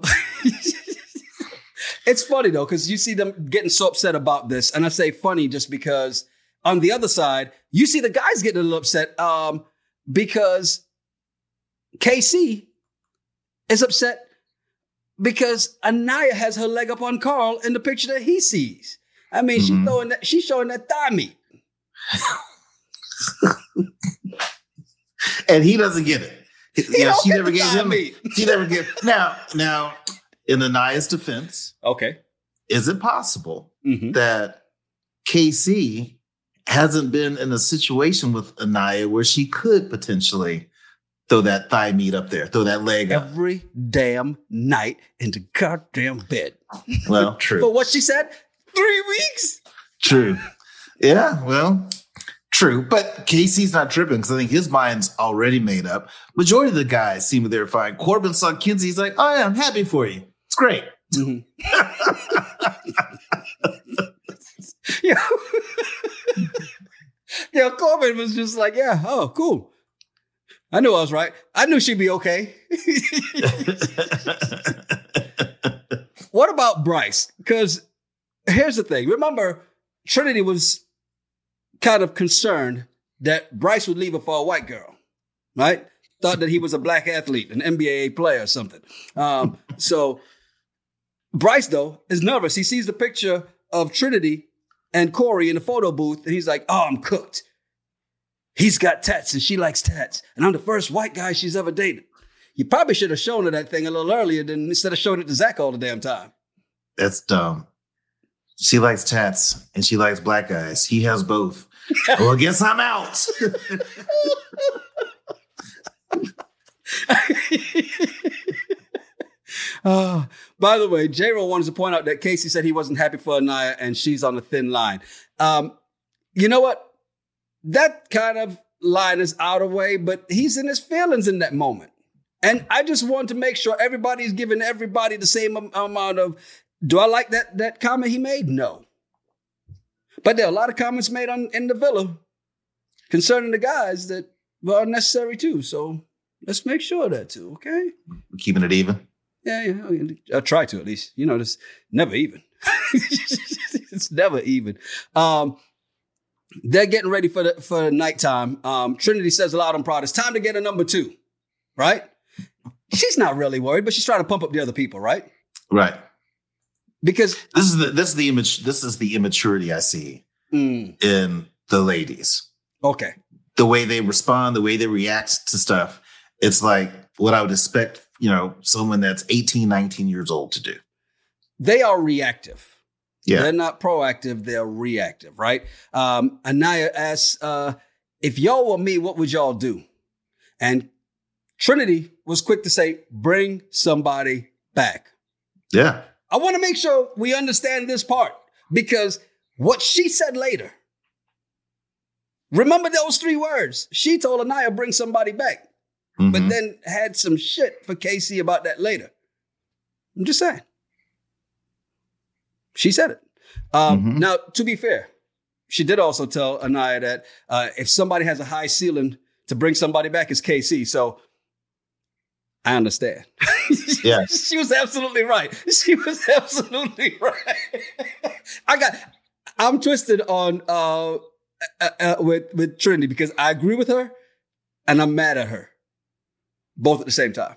it's funny though, because you see them getting so upset about this, and I say funny just because on the other side, you see the guys getting a little upset um, because K C is upset because Anaya has her leg up on Carl in the picture that he sees. I mean, mm-hmm. she's throwing that, she's showing that thigh meat, and he doesn't get it. He you know, she never gave him. Meat. She never gave. Now, now, in Anaya's defense, okay, is it possible mm-hmm. that K C hasn't been in a situation with Anaya where she could potentially throw that thigh meat up there, throw that leg up every damn night in the goddamn bed? Well, true. But what she said, three weeks. True. Yeah. Well. True, but K C's not tripping because I think his mind's already made up. Majority of the guys seem they're fine. Corbin saw Kenzie. He's like, oh, yeah, I'm happy for you. It's great. Mm-hmm. yeah. yeah, Corbin was just like, yeah, oh, cool. I knew I was right. I knew she'd be okay. What about Bryce? Because here's the thing. Remember, Trinity was kind of concerned that Bryce would leave her for a white girl, right? Thought that he was a black athlete, an N B A player or something. Um, so Bryce, though, is nervous. He sees the picture of Trinity and Corey in the photo booth, and he's like, oh, I'm cooked. He's got tats, and she likes tats. And I'm the first white guy she's ever dated. You probably should have shown her that thing a little earlier than instead of showing it to Zach all the damn time. That's dumb. She likes tats, and she likes black guys. He has both. Well, I guess I'm out. uh, by the way, J-Ro wanted to point out that Casey said he wasn't happy for Anaya and she's on a thin line. Um, you know what? That kind of line is out of way, but he's in his feelings in that moment. And I just want to make sure everybody's giving everybody the same am- amount of, do I like that, that comment he made? No. But there are a lot of comments made on in the villa concerning the guys that were unnecessary too. So let's make sure of that too, okay? Keeping it even? Yeah, yeah. I'll try to at least. You know, it's never even. It's never even. Um, they're getting ready for the for nighttime. Um, Trinity says aloud and proud, it's time to get a number two, right? She's not really worried, but she's trying to pump up the other people, right? Right. Because this is the this is the image this is the immaturity I see mm. in the ladies. Okay. The way they respond, the way they react to stuff, it's like what I would expect, you know, someone that's eighteen, nineteen years old to do. They are reactive. Yeah. They're not proactive, they're reactive, right? Um, Anaya asks, uh, if y'all were me, what would y'all do? And Trinity was quick to say, bring somebody back. Yeah. I want to make sure we understand this part because what she said later, remember those three words. She told Anaya, bring somebody back, mm-hmm. but then had some shit for Casey about that later. I'm just saying. She said it. Um, mm-hmm. Now, to be fair, she did also tell Anaya that uh, if somebody has a high ceiling to bring somebody back, it's K C. So I understand. Yeah. She was absolutely right. She was absolutely right. I got, I'm twisted on, uh, uh, uh, with, with Trinity because I agree with her and I'm mad at her both at the same time.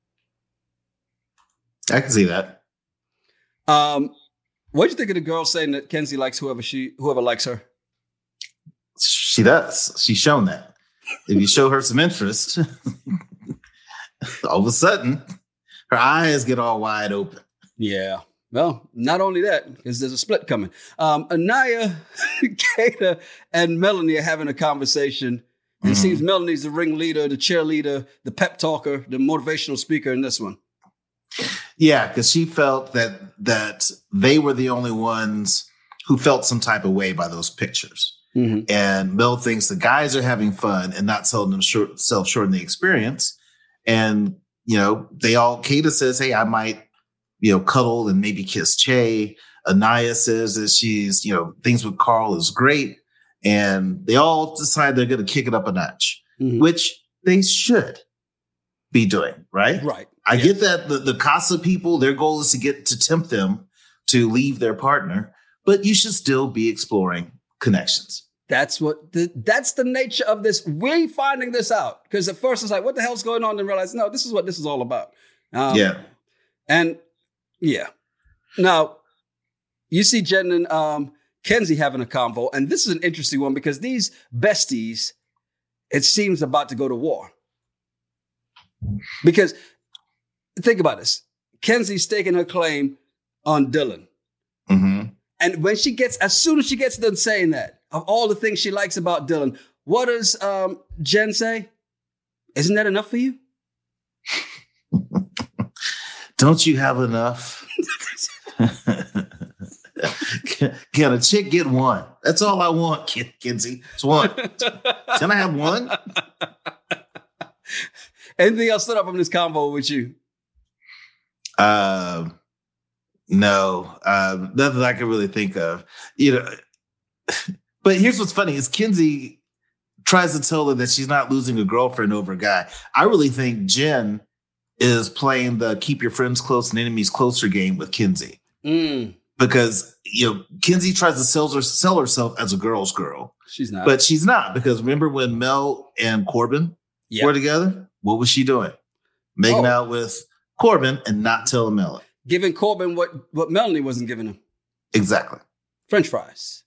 I can see that. Um, what do you think of the girl saying that Kenzie likes whoever she, whoever likes her? She does. She's shown that. If you show her some interest, all of a sudden, her eyes get all wide open. Yeah. Well, not only that, because there's a split coming. Um, Anaya, Kata, and Melanie are having a conversation. And mm-hmm. it seems Melanie's the ringleader, the cheerleader, the pep talker, the motivational speaker in this one. Yeah, because she felt that that they were the only ones who felt some type of way by those pictures. Mm-hmm. And Mel thinks the guys are having fun and not selling them short, self-shorten the experience. And, you know, they all, Kata says, hey, I might, you know, cuddle and maybe kiss Che. Anaya says that she's, you know, things with Carl is great. And they all decide they're going to kick it up a notch, mm-hmm. which they should be doing, right? Right. I yes. get that the, the Casa people, their goal is to get to tempt them to leave their partner, but you should still be exploring connections. That's what the, that's the nature of this. We're finding this out because at first it's like, what the hell's going on? And realize, no, this is what this is all about. Um, yeah. And yeah. Now, you see Jen and um, Kenzie having a convo, and this is an interesting one because these besties, it seems about to go to war. Because think about this. Kenzie's staking her claim on Dylan. Mm-hmm. And when she gets, as soon as she gets done saying that, of all the things she likes about Dylan, what does um, Jen say? Isn't that enough for you? Don't you have enough? can, can a chick get one? That's all I want, Ken- Kenzie. It's one. Can I have one? Anything else stood up from this convo with you? Uh, no, uh, nothing I can really think of. You know, but here's what's funny is Kenzie tries to tell her that she's not losing a girlfriend over a guy. I really think Jen is playing the keep your friends close and enemies closer game with Kinsey. Mm. Because, you know, Kinsey tries to sell, her, sell herself as a girl's girl. She's not. But she's not. Because remember when Mel and Corbin yep. were together? What was she doing? Making oh. out with Corbin and not telling Mel. Giving Corbin what, what Melanie wasn't giving him. Exactly. French fries.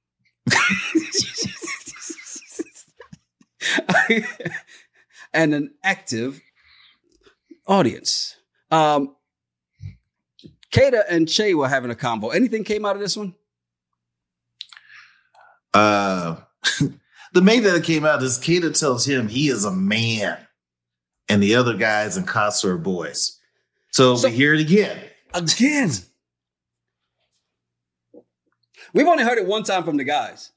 And an active audience. Um, Kata and Che were having a combo. Anything came out of this one? Uh, the main thing that came out is Kata tells him he is a man, and the other guys in Casa are boys. So, so we hear it again. Again. We've only heard it one time from the guys.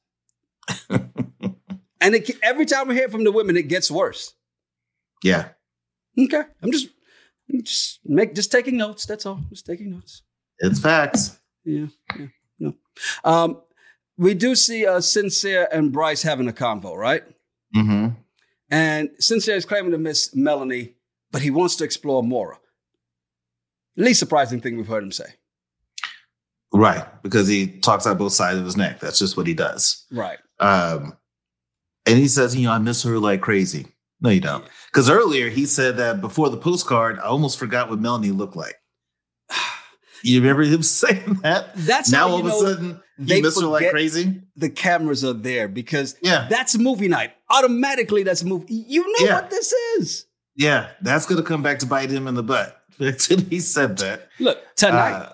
And it, every time we hear it from the women, it gets worse. Yeah. Okay. I'm just just make just taking notes. That's all. Just taking notes. It's facts. Yeah. Yeah. No. Um, we do see uh, Sincere and Bryce having a convo, right? Mm-hmm. And Sincere is claiming to miss Melanie, but he wants to explore Maura. Least surprising thing we've heard him say. Right. Because he talks out both sides of his neck. That's just what he does. Right. Um, and he says, you know, I miss her like crazy. No, you don't. Because earlier he said that before the postcard, I almost forgot what Melanie looked like. You remember him saying that? That's now how all of a sudden you miss her like crazy. The cameras are there because yeah. that's movie night. Automatically, that's a movie. You know yeah. what this is. Yeah, that's going to come back to bite him in the butt. He said that. Look, tonight.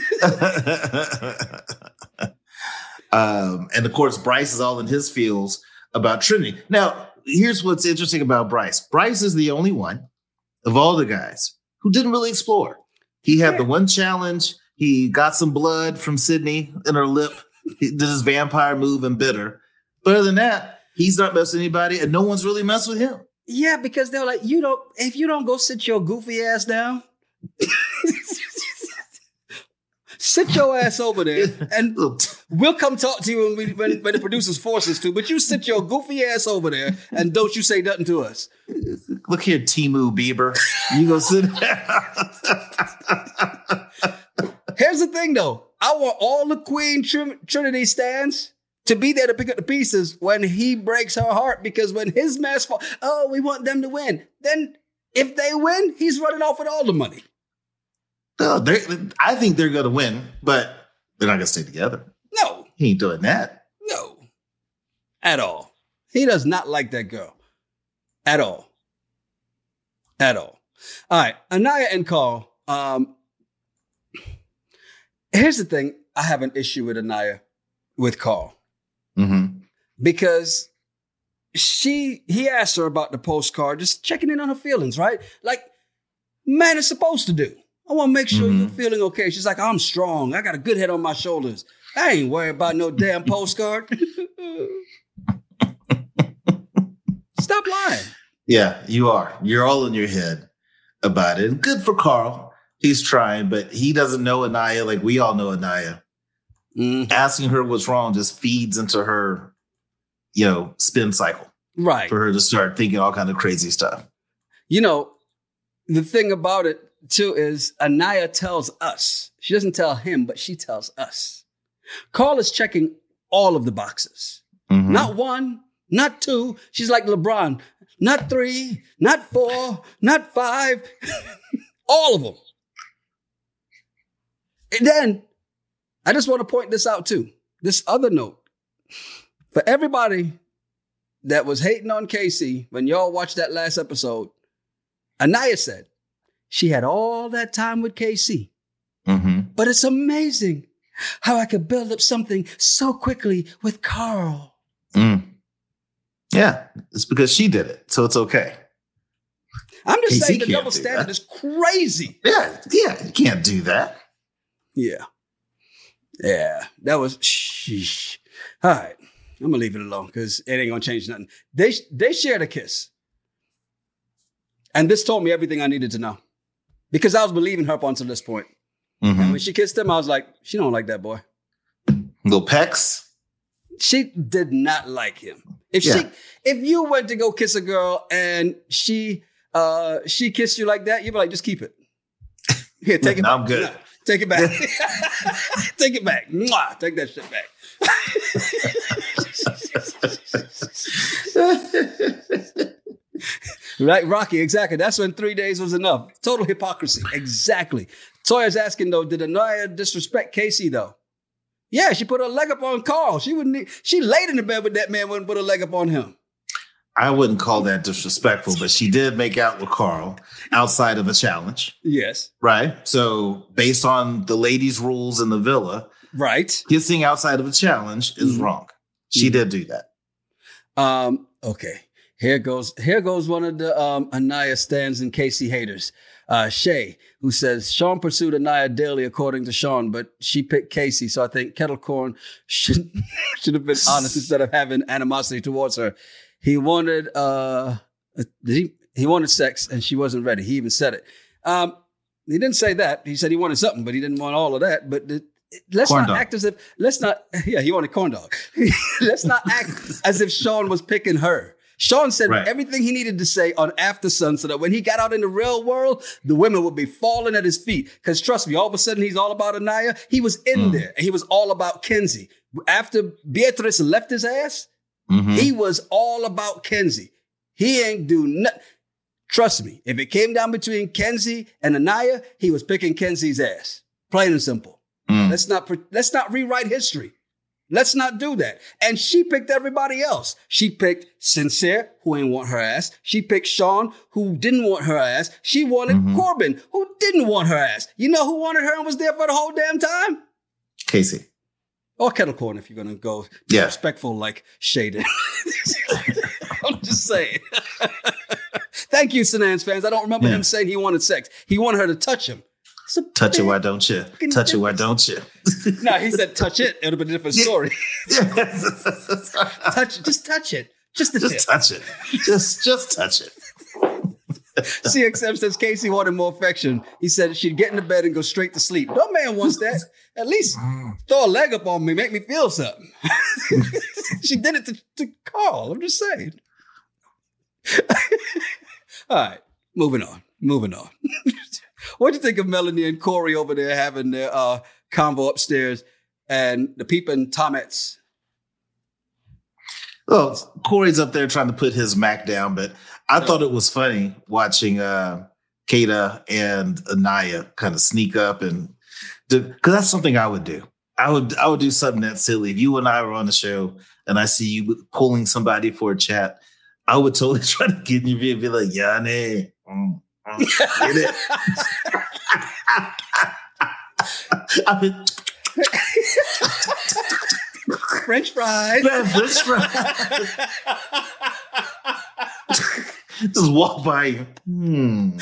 Uh, um, and of course, Bryce is all in his feels about Trinity. Now, here's what's interesting about Bryce. Bryce is the only one of all the guys who didn't really explore. He had yeah. the one challenge. He got some blood from Sydney in her lip. He did his vampire move and bit her. But other than that, he's not messing with anybody, and no one's really messed with him. Yeah, because they're like, you don't, if you don't go sit your goofy ass down, sit your ass over there, and we'll come talk to you when, we, when, when the producers force us to. But you sit your goofy ass over there, and don't you say nothing to us. Look here, Timu Bieber. You go sit there. Here's the thing, though. I want all the Queen Tr- Trinity stands to be there to pick up the pieces when he breaks her heart, because when his mask falls, oh, we want them to win. Then if they win, he's running off with all the money. No, I think they're going to win, but they're not going to stay together. No. He ain't doing that. No. At all. He does not like that girl. At all. At all. All right. Anaya and Carl. Um, here's the thing. I have an issue with Anaya, with Carl. Mm-hmm. Because she, he asked her about the postcard, just checking in on her feelings, right? Like man is supposed to do. I want to make sure mm-hmm. you're feeling okay. She's like, I'm strong. I got a good head on my shoulders. I ain't worried about no damn postcard. Stop lying. Yeah, you are. You're all in your head about it. And good for Carl. He's trying, but he doesn't know Anaya like we all know Anaya. Mm. Asking her what's wrong just feeds into her, you know, spin cycle. Right. For her to start thinking all kind of crazy stuff. You know, the thing about it, too, is Anaya tells us. She doesn't tell him, but she tells us. Carl is checking all of the boxes. Mm-hmm. Not one, not two. She's like LeBron. Not three, not four, not five. All of them. And then, I just want to point this out, too. This other note. For everybody that was hating on Casey when y'all watched that last episode, Anaya said, she had all that time with K C. Mm-hmm. But it's amazing how I could build up something so quickly with Carl. Mm. Yeah, it's because she did it, so it's okay. I'm just K C saying the double do standard that. is crazy. Yeah, yeah, you can't do that. Yeah. Yeah, that was, sheesh. All right, I'm going to leave it alone because it ain't going to change nothing. They, they shared a kiss. And this told me everything I needed to know. Because I was believing her up until this point. Mm-hmm. And when she kissed him, I was like, she don't like that boy. Little pecks? she did not like him. If yeah. she, if you went to go kiss a girl and she, uh, she kissed you like that, you'd be like, just keep it. Here, take it no, back. I'm good. No, take it back. Take it back. Mwah, take that shit back. Right, Rocky, exactly. That's when three days was enough. Total hypocrisy. Exactly. Toya's asking, though, did Anaya disrespect Casey, though? Yeah, she put her leg up on Carl. She wouldn't. She laid in the bed with that man, wouldn't put her leg up on him. I wouldn't call that disrespectful, but she did make out with Carl outside of a challenge. Yes. Right? So based on the ladies' rules in the villa, right, kissing outside of a challenge is mm-hmm. wrong. She mm-hmm. did do that. Um. Okay. Here goes. Here goes one of the um, Anaya stands and Casey haters. Uh, Shay, who says, Sean pursued Anaya daily, according to Sean, but she picked Casey. So I think Kettle Corn should, should have been honest instead of having animosity towards her. He wanted, uh, he, he wanted sex and she wasn't ready. He even said it. Um, he didn't say that. He said he wanted something, but he didn't want all of that. But it, let's corn not dog. act as if, let's not, yeah, he wanted corn dog. Let's not act as if Sean was picking her. Sean said right. everything he needed to say on After Sun so that when he got out in the real world, the women would be falling at his feet. Because trust me, all of a sudden he's all about Anaya. He was in mm. there and he was all about Kenzie. After Beatrice left his ass, mm-hmm. he was all about Kenzie. He ain't do nothing. Trust me, if it came down between Kenzie and Anaya, he was picking Kenzie's ass. Plain and simple. Mm. Let's not let's not rewrite history. Let's not do that. And she picked everybody else. She picked Sincere, who ain't want her ass. She picked Sean, who didn't want her ass. She wanted mm-hmm. Corbin, who didn't want her ass. You know who wanted her and was there for the whole damn time? Casey. Or Kettle Corn, if you're going to go yeah. respectful like Shaden. I'm just saying. Thank you, Sanans fans. I don't remember yeah. him saying he wanted sex. He wanted her to touch him. Touch it, why don't you? Touch it, why don't you? No, he said touch it. It would have been a different story. Touch it. Just touch it. Just the Just tip. touch it. Just, just touch it. C X M says Casey wanted more affection. He said she'd get into bed and go straight to sleep. No man wants that. At least throw a leg up on me, make me feel something. She did it to, to Carl. I'm just saying. All right, moving on. Moving on. What do you think of Melanie and Corey over there having their uh, convo upstairs and the people in Tomettes? Well, Corey's up there trying to put his Mac down, but I yeah. thought it was funny watching uh, Kata and Anaya kind of sneak up and because that's something I would do. I would I would do something that silly. If you and I were on the show and I see you pulling somebody for a chat, I would totally try to get in your view and be like, Yanni. Mm. Get it? I mean, French fries. French fries. Just walk by you. Hmm.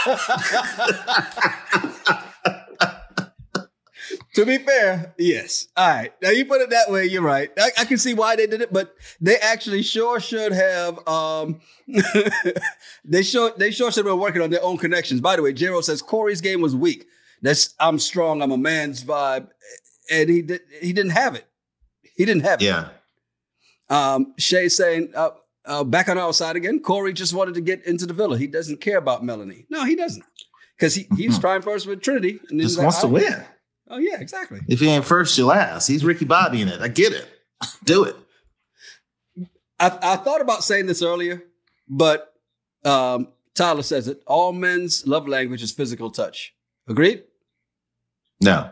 To be fair, yes. All right. Now you put it that way, you're right. I, I can see why they did it, but they actually sure should have. Um, they sure they sure should have been working on their own connections. By the way, Jero says Corey's game was weak. That's I'm strong. I'm a man's vibe, and he did he didn't have it. He didn't have yeah. it. Yeah. Um, Shay saying uh, uh, back on our side again. Corey just wanted to get into the villa. He doesn't care about Melanie. No, he doesn't, because he he was trying first with Trinity. And just wants like, to win. Oh, yeah, exactly. If he ain't first, you'll last. He's Ricky Bobby in it. I get it. Do it. I, I thought about saying this earlier, but um, Tyler says it. All men's love language is physical touch. Agreed? No.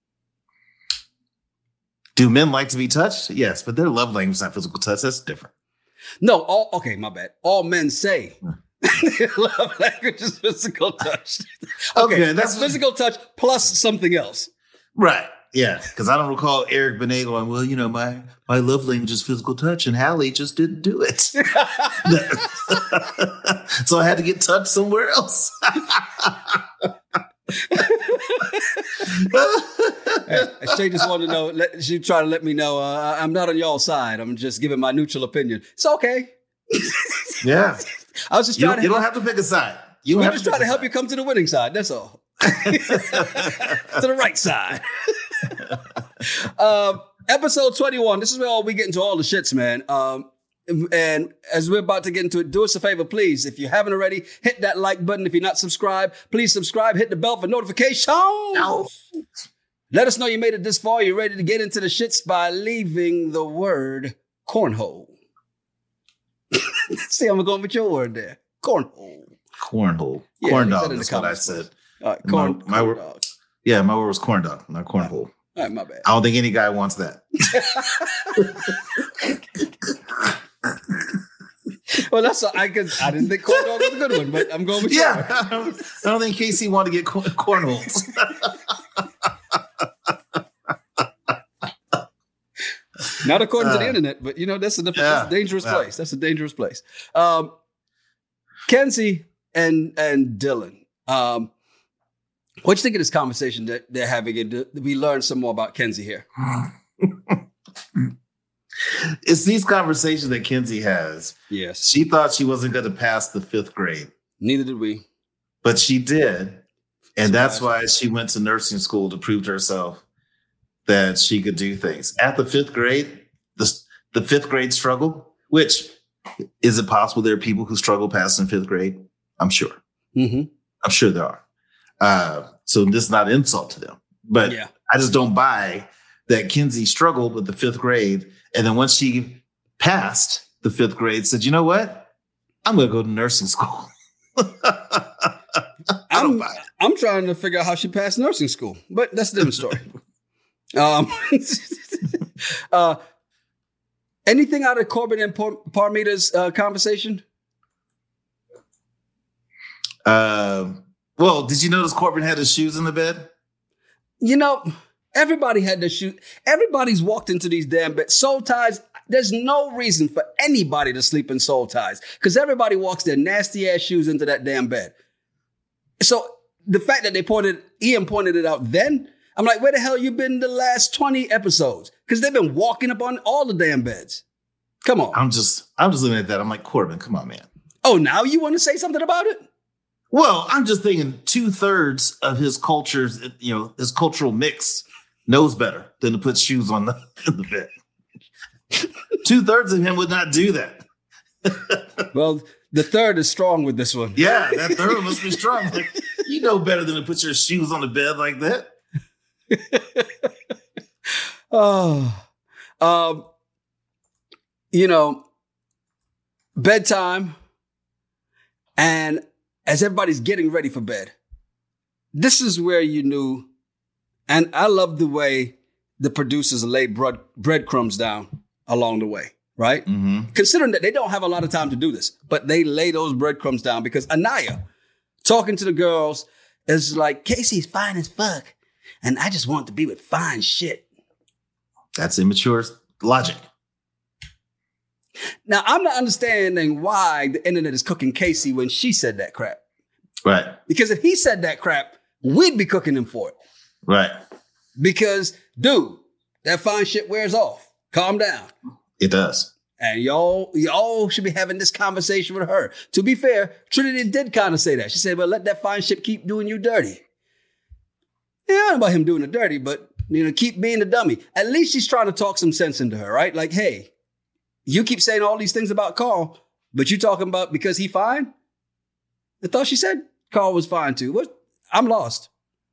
Do men like to be touched? Yes, but their love language is not physical touch. That's different. No, all okay, my bad. All men say love language is physical touch. Okay, okay that's, that's physical touch plus something else. Right. Yeah. Because I don't recall Eric Benet going, well, you know, my, my love language is physical touch, and Hallie just didn't do it. So I had to get touched somewhere else. Hey, Shay just wanted to know, let, she tried to let me know uh, I'm not on y'all's side. I'm just giving my neutral opinion. It's okay. Yeah. I was just trying you, to You don't have to pick a side. You We're just trying to help side. you come to the winning side. That's all. To the right side. um, episode twenty-one. This is where we get into all the shits, man. Um, and as we're about to get into it, do us a favor, please. If you haven't already, hit that like button. If you're not subscribed, please subscribe. Hit the bell for notifications. No. Let us know you made it this far. You're ready to get into the shits by leaving the word cornhole. See, I'm going with your word there. Cornhole. Cornhole. Yeah, corn dog is what I said. All right, corn, my, my corn word, dog. Yeah, my word was corn dog, not cornhole. All right, my bad. I don't think any guy wants that. Well, that's a, I guess I didn't think corn dog was a good one, but I'm going with you. Yeah, I don't, I don't think Casey wanted to get corn, cornholes. Not according uh, to the internet, but you know that's a, different, yeah, that's a dangerous yeah. place. That's a dangerous place. Um, Kenzie and and Dylan. Um, what do you think of this conversation that they're having? And we learned some more about Kenzie here. It's these conversations that Kenzie has. Yes, she thought she wasn't going to pass the fifth grade. Neither did we, but she did, and that's why she went to nursing school to prove to herself that she could do things. At the fifth grade, the, the fifth grade struggle, which, is it possible there are people who struggle passing fifth grade? I'm sure. Mm-hmm. I'm sure there are. Uh, so this is not an insult to them. But yeah. I just don't buy that Kenzie struggled with the fifth grade. And then once she passed the fifth grade, said, you know what? I'm going to go to nursing school. I don't I'm, buy it. I'm trying to figure out how she passed nursing school, but that's a different story. Um, uh, anything out of Corbin and Par- Parmita's uh, conversation? Uh, well, did you notice Corbin had his shoes in the bed? You know, everybody had their shoes. Everybody's walked into these damn beds. Soul ties. There's no reason for anybody to sleep in soul ties because everybody walks their nasty ass shoes into that damn bed. So the fact that they pointed, Ian pointed it out then. I'm like, where the hell you been the last twenty episodes? Because they've been walking up on all the damn beds. Come on. I'm just, I'm just looking at that. I'm like, Corbin, come on, man. Oh, now you want to say something about it? Well, I'm just thinking two thirds of his cultures, you know, his cultural mix knows better than to put shoes on the, in the bed. Two thirds of him would not do that. Well, the third is strong with this one. Yeah, that third must be strong. Like, you know better than to put your shoes on the bed like that. Oh, um, you know, bedtime, and as everybody's getting ready for bed, this is where you knew, and I love the way the producers lay bread, breadcrumbs down along the way, right? Mm-hmm. Considering that they don't have a lot of time to do this, but they lay those breadcrumbs down because Anaya, talking to the girls, is like, Casey's fine as fuck. And I just want to be with fine shit. That's immature logic. Now, I'm not understanding why the internet is cooking Casey when she said that crap. Right. Because if he said that crap, we'd be cooking him for it. Right. Because, dude, that fine shit wears off. Calm down. It does. And y'all, y'all should be having this conversation with her. To be fair, Trinity did kind of say that. She said, well, let that fine shit keep doing you dirty. Yeah, I don't know about him doing it dirty, but, you know, keep being the dummy. At least she's trying to talk some sense into her, right? Like, hey, you keep saying all these things about Carl, but you talking about because he fine? I thought she said Carl was fine too. What? I'm lost.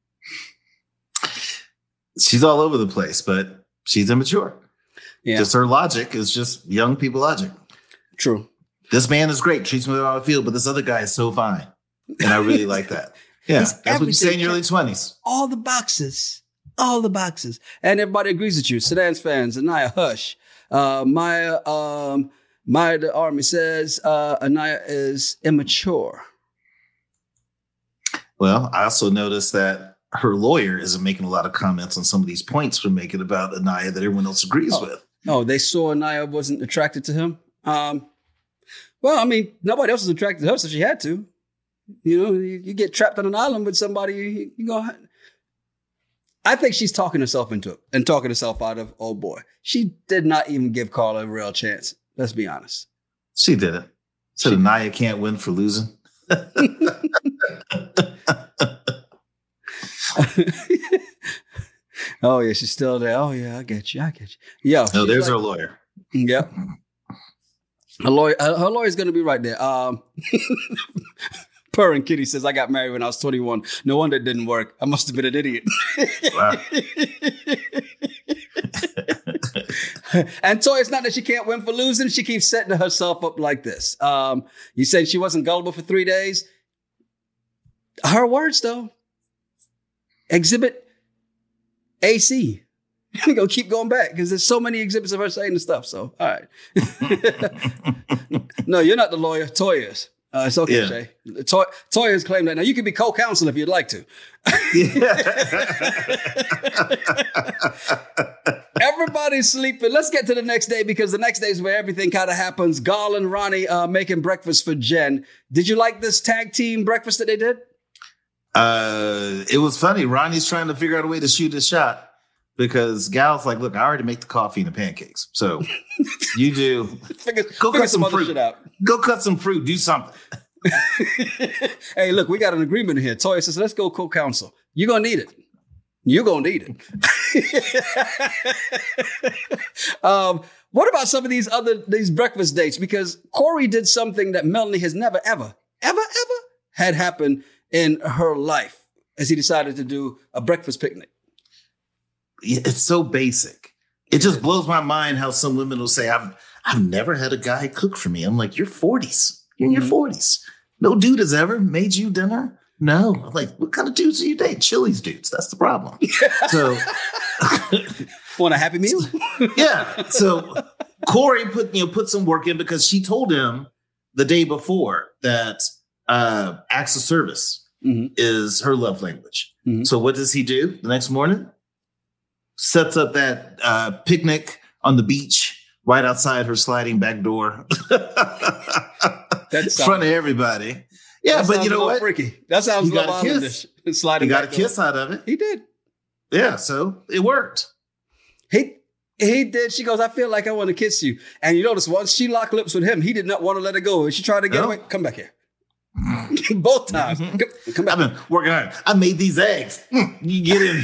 She's all over the place, but she's immature. Yeah. Just her logic is just young people logic. True. This man is great, treats me how I feel, but this other guy is so fine. And I really like that. Yeah, He's that's what you say in your early twenties. All the boxes. All the boxes. And everybody agrees with you. Sedans fans, Anaya, hush. Uh, Maya, um, Maya the Army says uh, Anaya is immature. Well, I also noticed that her lawyer isn't making a lot of comments on some of these points we're making about Anaya that everyone else agrees oh. with. Oh, they saw Anaya wasn't attracted to him? Um, well, I mean, nobody else is attracted to her, so she had to. You know, you, you get trapped on an island with somebody, you, you go. I think she's talking herself into it and talking herself out of, oh boy. She did not even give Carla a real chance. Let's be honest. She didn't. Said Anaya can't win for losing. Oh yeah, she's still there. Oh yeah, I get you. I get you. Yeah. No, there's like, her lawyer. Yep. Her lawyer. Her lawyer's gonna be right there. Um, Purr and Kitty says, "I got married when I was twenty-one. No wonder it didn't work. I must have been an idiot." Wow. And Toya, it's not that she can't win for losing. She keeps setting herself up like this. Um, you said she wasn't gullible for three days. Her words, though. Exhibit A C. We're going to keep going back because there's so many exhibits of her saying the stuff. So, all right. No, you're not the lawyer. Toya is. Uh, it's okay, yeah. Shay. Toya, Toya has claimed that. Now, you can be co-counsel if you'd like to. Everybody's sleeping. Let's get to the next day because the next day is where everything kind of happens. Gal and Ronnie uh, making breakfast for Jen. Did you like this tag team breakfast that they did? Uh, it was funny. Ronnie's trying to figure out a way to shoot his shot because Gal's like, look, I already make the coffee and the pancakes. So you do. figure, go figure cut some, some fruit. Shit out. Go cut some fruit. Do something. Hey, look, we got an agreement here. Toya says, let's go co-counsel. You're going to need it. You're going to need it. um, what about some of these other, these breakfast dates? Because Corey did something that Melanie has never, ever, ever, ever had happen in her life as he decided to do a breakfast picnic. It's so basic. It just blows my mind how some women will say, I've, I've never had a guy cook for me. I'm like, you're forties. You're in your forties. No dude has ever made you dinner. No. I'm like, what kind of dudes do you date? Chili's dudes. That's the problem. So, want a Happy Meal? Yeah. So Corey put, you know, put some work in because she told him the day before that uh, acts of service mm-hmm. is her love language. Mm-hmm. So what does he do the next morning? Sets up that uh, picnic on the beach right outside her sliding back door. That's in front of everybody. Yeah, but you know what? Freaky. That sounds you got a kiss. Sliding you got a kiss out of it. He did. Yeah, so it worked. He he did. She goes, I feel like I want to kiss you. And you notice once she locked lips with him, he did not want to let her go. And she tried to get no. away. Come back here. Both times. Mm-hmm. Come, come back. I've been working hard. I made these eggs. Mm, you get in.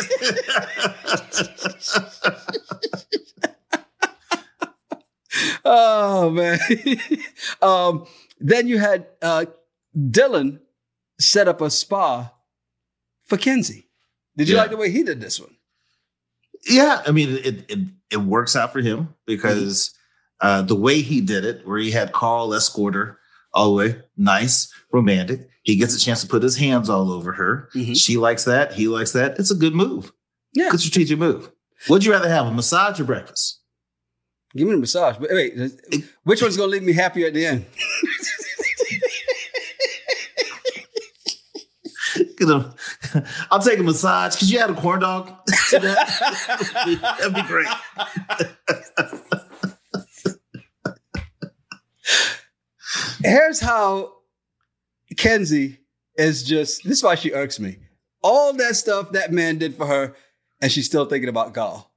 Oh, man. um, then you had uh, Dylan set up a spa for Kenzie. Did you yeah. like the way he did this one? Yeah. I mean, it it, it works out for him because mm-hmm. uh, the way he did it, where he had Carl escort her all the way, nice, romantic. He gets a chance to put his hands all over her. Mm-hmm. She likes that. He likes that. It's a good move. Yeah. Good strategic move. Would you rather have a massage or breakfast? Give me a massage. But wait, which one's going to leave me happier at the end? I'll take a massage. Could you add a corn dog to that? That'd be great. Here's how Kenzie is just, this is why she irks me. All that stuff that man did for her, and she's still thinking about Gal.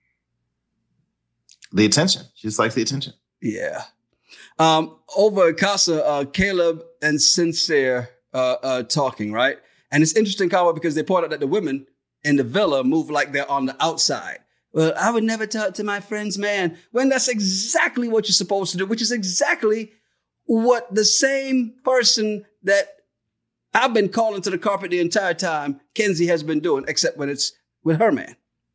The attention. She just likes the attention. Yeah. Um, over at Casa, uh, Caleb and Sincere uh, uh, talking, right? And it's interesting, Kawa, because they point out that the women in the villa move like they're on the outside. Well, I would never talk to my friend's man. When that's exactly what you're supposed to do, which is exactly what the same person that I've been calling to the carpet the entire time, Kenzie has been doing, except when it's with her man.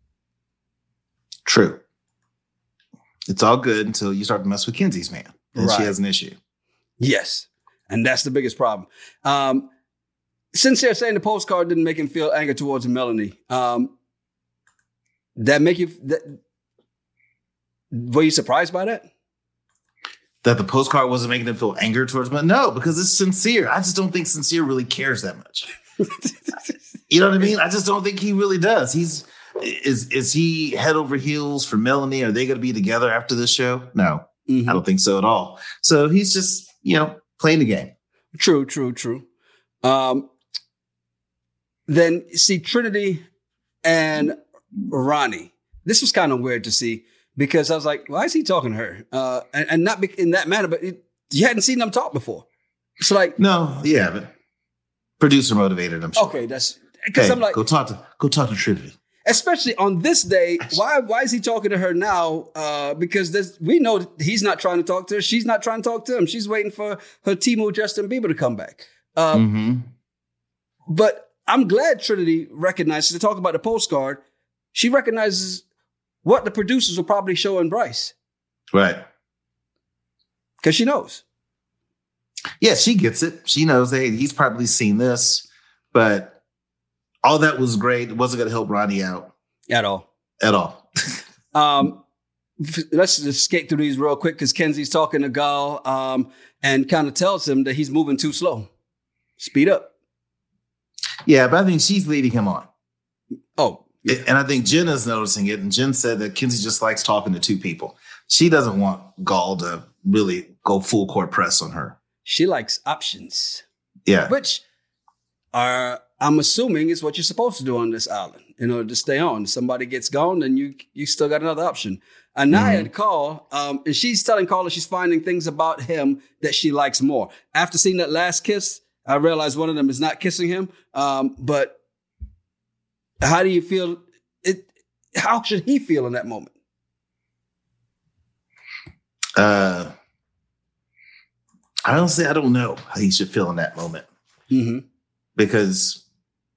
True. It's all good until you start to mess with Kenzie's man. And right. She has an issue. Yes. And that's the biggest problem. Um, Sincere saying the postcard didn't make him feel anger towards Melanie. Um, that make you, that, were you surprised by that? That the postcard wasn't making him feel anger towards me? No, because it's Sincere. I just don't think Sincere really cares that much. You know what I mean? I just don't think he really does. He's is is he head over heels for Melanie? Are they going to be together after this show? No, mm-hmm. I don't think so at all. So he's just, you know, playing the game. True, true, true. Um, then see Trinity and Ronnie. This was kind of weird to see because I was like, why is he talking to her? Uh, and, and not in that manner, but it, you hadn't seen them talk before. It's like, no, you haven't. Producer motivated, I'm sure. Okay, that's because hey, I'm like, go talk to go talk to Trinity. especially on this day. Why why is he talking to her now? Uh, because there's, we know he's not trying to talk to her. She's not trying to talk to him. She's waiting for her Timo Justin Bieber to come back. Um, mm-hmm. But I'm glad Trinity recognizes, to talk about the postcard, she recognizes what the producers will probably show in Bryce. Right. Because she knows. Yeah, she gets it. She knows that, hey, he's probably seen this, but all that was great. It wasn't going to help Ronnie out. At all. At all. um, let's just skate through these real quick because Kenzie's talking to Gal um, and kind of tells him that he's moving too slow. Speed up. Yeah, but I think she's leading him on. Oh. Yeah. And I think Jen is noticing it. And Jen said that Kenzie just likes talking to two people. She doesn't want Gal to really go full court press on her. She likes options. Yeah. Which are, I'm assuming, is what you're supposed to do on this island in order to stay on. If somebody gets gone, then you you still got another option. Anaya mm-hmm. call, um, and she's telling Carla she's finding things about him that she likes more. After seeing that last kiss, I realized one of them is not kissing him. Um, but how do you feel? It? How should he feel in that moment? Uh, I honestly, I don't know how he should feel in that moment. Mm-hmm. Because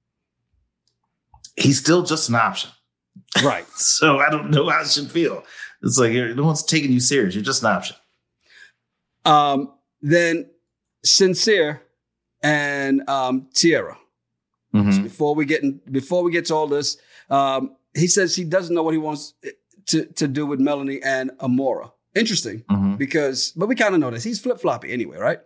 he's still just an option. Right. So I don't know how it should feel. It's like, no one's taking you serious. You're just an option. Um, then Sincere and um, Tierra. Mm-hmm. So before we get in, before we get to all this, um, he says he doesn't know what he wants to, to do with Melanie and Amora. Interesting, mm-hmm. because, but we kind of know this. He's flip-floppy anyway, right?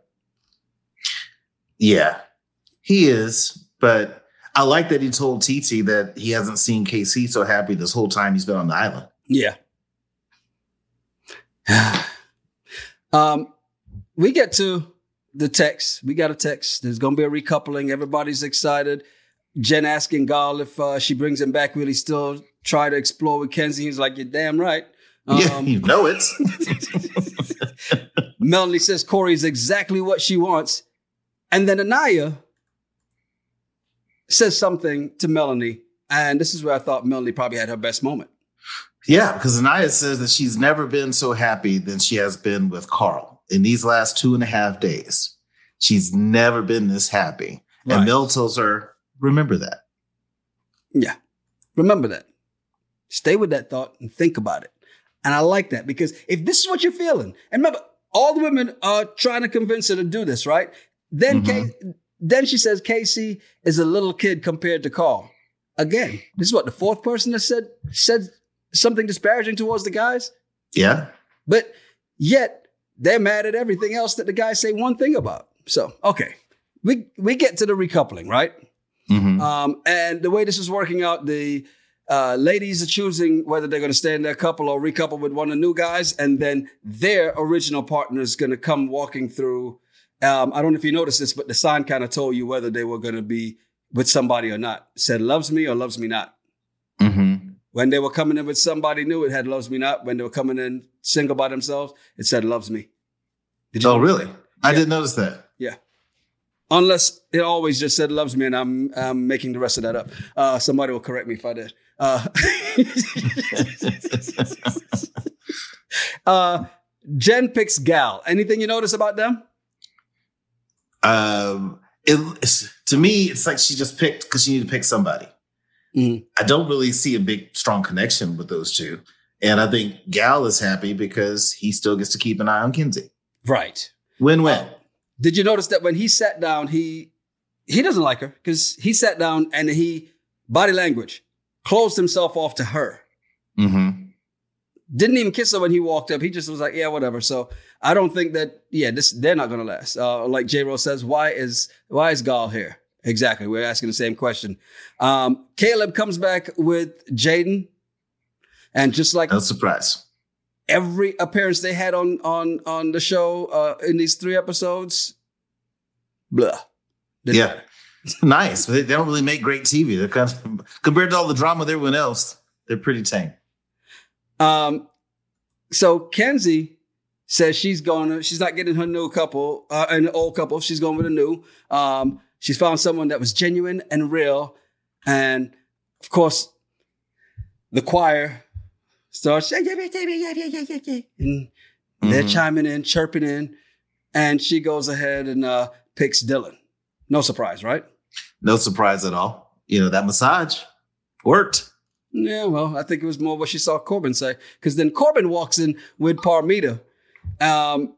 Yeah, he is. But I like that he told Titi that he hasn't seen K C so happy this whole time he's been on the island. Yeah. um, we get to the text. We got a text. There's going to be a recoupling. Everybody's excited. Jen asking Gal if uh, she brings him back, will he still try to explore with Kenzie? He's like, you're damn right. Um, yeah, you know it. Melanie says Corey's exactly what she wants. And then Anaya says something to Melanie. And this is where I thought Melanie probably had her best moment. Yeah, because Anaya says that she's never been so happy than she has been with Carl in these last two and a half days. She's never been this happy. Right. And Mel tells her, remember that. Yeah, remember that. Stay with that thought and think about it. And I like that because if this is what you're feeling, and remember, all the women are trying to convince her to do this, right? Then, mm-hmm. K- then she says Casey is a little kid compared to Carl. Again, this is what, the fourth person that said said something disparaging towards the guys? Yeah. But yet they're mad at everything else that the guys say one thing about. So, okay, we we get to the recoupling, right? Mm-hmm. Um, and the way this is working out, the Uh, ladies are choosing whether they're going to stay in their couple or recouple with one of the new guys. And then their original partner is going to come walking through. Um, I don't know if you noticed this, but the sign kind of told you whether they were going to be with somebody or not. It said loves me or loves me not. Mm-hmm. When they were coming in with somebody new, it had loves me not. When they were coming in single by themselves, it said loves me. Did you oh, really? I yeah. didn't notice that. Yeah. Unless it always just said loves me and I'm, I'm making the rest of that up. Uh, somebody will correct me if I did. Uh, uh, Jen picks Gal. Anything you notice about them? Um, it, to me, it's like she just picked because she needed to pick somebody. Mm. I don't really see a big, strong connection with those two. And I think Gal is happy because he still gets to keep an eye on Kenzie. Right. Win-win. Uh, did you notice that when he sat down, he he doesn't like her because he sat down and he, body language, closed himself off to her. Mm-hmm. Didn't even kiss her when he walked up. He just was like, yeah, whatever. So I don't think that, yeah, this they're not going to last. Uh, like J-Rose says, why is why is Gal here? Exactly. We're asking the same question. Um, Caleb comes back with Jaden. And just like... No surprise. Every appearance they had on on on the show uh, in these three episodes, blah. Didn't yeah. matter. Nice. They, they don't really make great T V. They're kind of, compared to all the drama with everyone else, they're pretty tame. Um, so Kenzie says she's going to, she's not getting her new couple, uh, an old couple. She's going with a new. Um, she's found someone that was genuine and real. And of course, the choir starts, yeah, yeah, yeah, yeah, yeah, yeah, yeah, and mm-hmm. they're chiming in, chirping in, and she goes ahead and uh, picks Dylan. No surprise, right? No surprise at all. You know, that massage worked. Yeah, well, I think it was more what she saw Corbin say, because then Corbin walks in with Parmita. Um,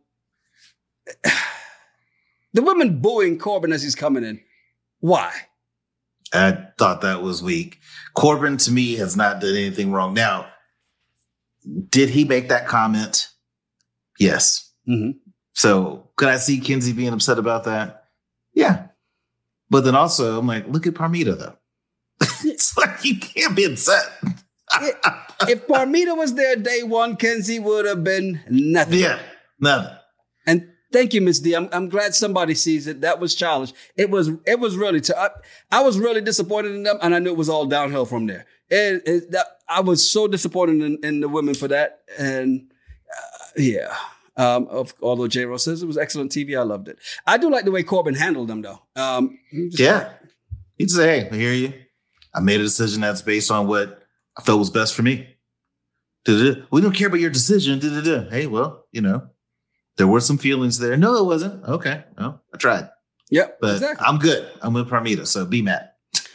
the women booing Corbin as he's coming in. Why? I thought that was weak. Corbin, to me, has not done anything wrong. Now, did he make that comment? Yes. Mm-hmm. So could I see Kenzie being upset about that? Yeah. But then also, I'm like, look at Parmita, though. It's like you can't be upset. if, if Parmita was there day one, Kenzie would have been nothing. Yeah, nothing. And thank you, Miss D. I'm, I'm glad somebody sees it. That was childish. It was it was really, t- I, I was really disappointed in them, and I knew it was all downhill from there. It, it, that, I was so disappointed in, in the women for that. And uh, yeah, um, of, although J-Ro says it was excellent T V, I loved it. I do like the way Corbin handled them, though. Um, yeah. Like, he'd say, hey, I hear you. I made a decision that's based on what I felt was best for me. Da-da-da. We don't care about your decision. Da-da-da. Hey, well, you know, there were some feelings there. No, it wasn't. Okay. No, I tried. Yep. But exactly. I'm good. I'm with Parmita, so be mad.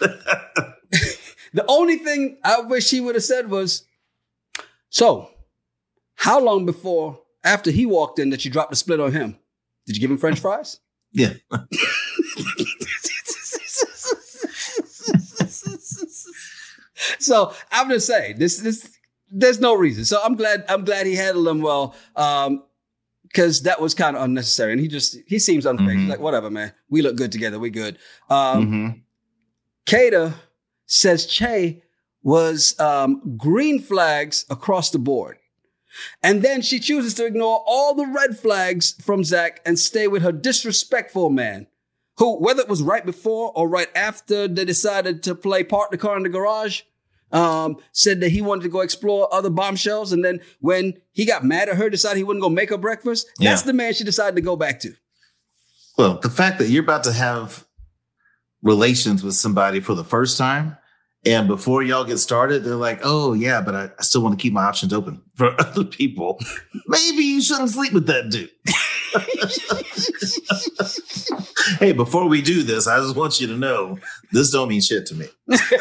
The only thing I wish he would have said was, so how long before, after he walked in, that you dropped the split on him? Did you give him French fries? Yeah. So I'm just saying this, this, there's no reason. So I'm glad, I'm glad he handled them well. Um, cause that was kind of unnecessary. And he just, he seems unfazed. Mm-hmm. He's like, whatever, man, we look good together. We good. Um, mm-hmm. Kata says Che was, um, green flags across the board. And then she chooses to ignore all the red flags from Zach and stay with her disrespectful man, who, whether it was right before or right after they decided to play park the car in the garage, um, said that he wanted to go explore other bombshells. And then when he got mad at her, decided he wouldn't go make her breakfast. Yeah. That's the man she decided to go back to. Well, the fact that you're about to have relations with somebody for the first time, and before y'all get started, they're like, oh, yeah, but I, I still want to keep my options open for other people. Maybe you shouldn't sleep with that dude. Hey, before we do this, I just want you to know this don't mean shit to me.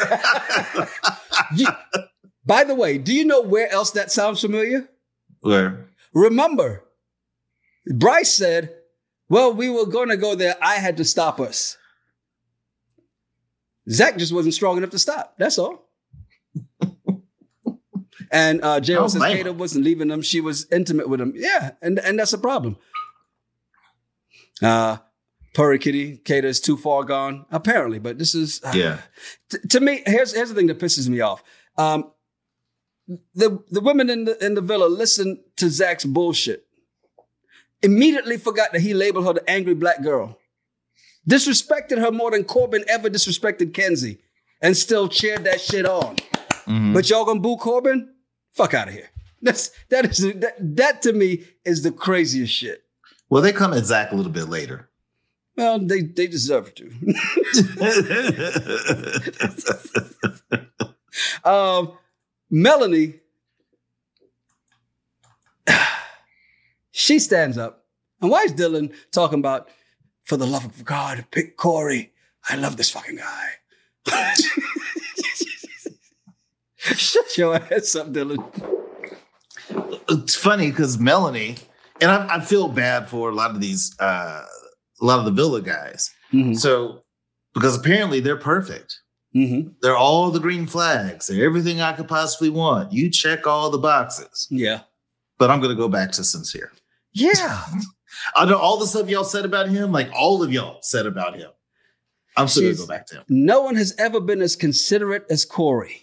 you, by the way, do you know where else that sounds familiar? Where? Remember, Bryce said, well, we were going to go there. I had to stop us. Zach just wasn't strong enough to stop. That's all. And uh, J-Ro oh, says man. Kata wasn't leaving him. She was intimate with him. Yeah, and, and that's a problem. Uh, Purry Kitty, Kata is too far gone, apparently. But this is... Uh, yeah. T- to me, here's here's the thing that pisses me off. Um, the, the women in the, in the villa listened to Zach's bullshit. Immediately forgot that he labeled her the angry black girl. Disrespected her more than Corbin ever disrespected Kenzie, and still cheered that shit on. Mm-hmm. But y'all gonna boo Corbin? Fuck out of here. That's that is that, that to me is the craziest shit. Well, they come at Zach a little bit later. Well, they they deserve to. um, Melanie, she stands up, and why is Dylan talking about? For the love of God, pick Corey. I love this fucking guy. Shut your ass up, Dylan. It's funny because Melanie, and I, I feel bad for a lot of these, uh, a lot of the Villa guys. Mm-hmm. So, because apparently they're perfect. Mm-hmm. They're all the green flags. They're everything I could possibly want. You check all the boxes. Yeah. But I'm going to go back to Sincere. Yeah. I know all the stuff y'all said about him, like all of y'all said about him. I'm still going to go back to him. No one has ever been as considerate as Corey.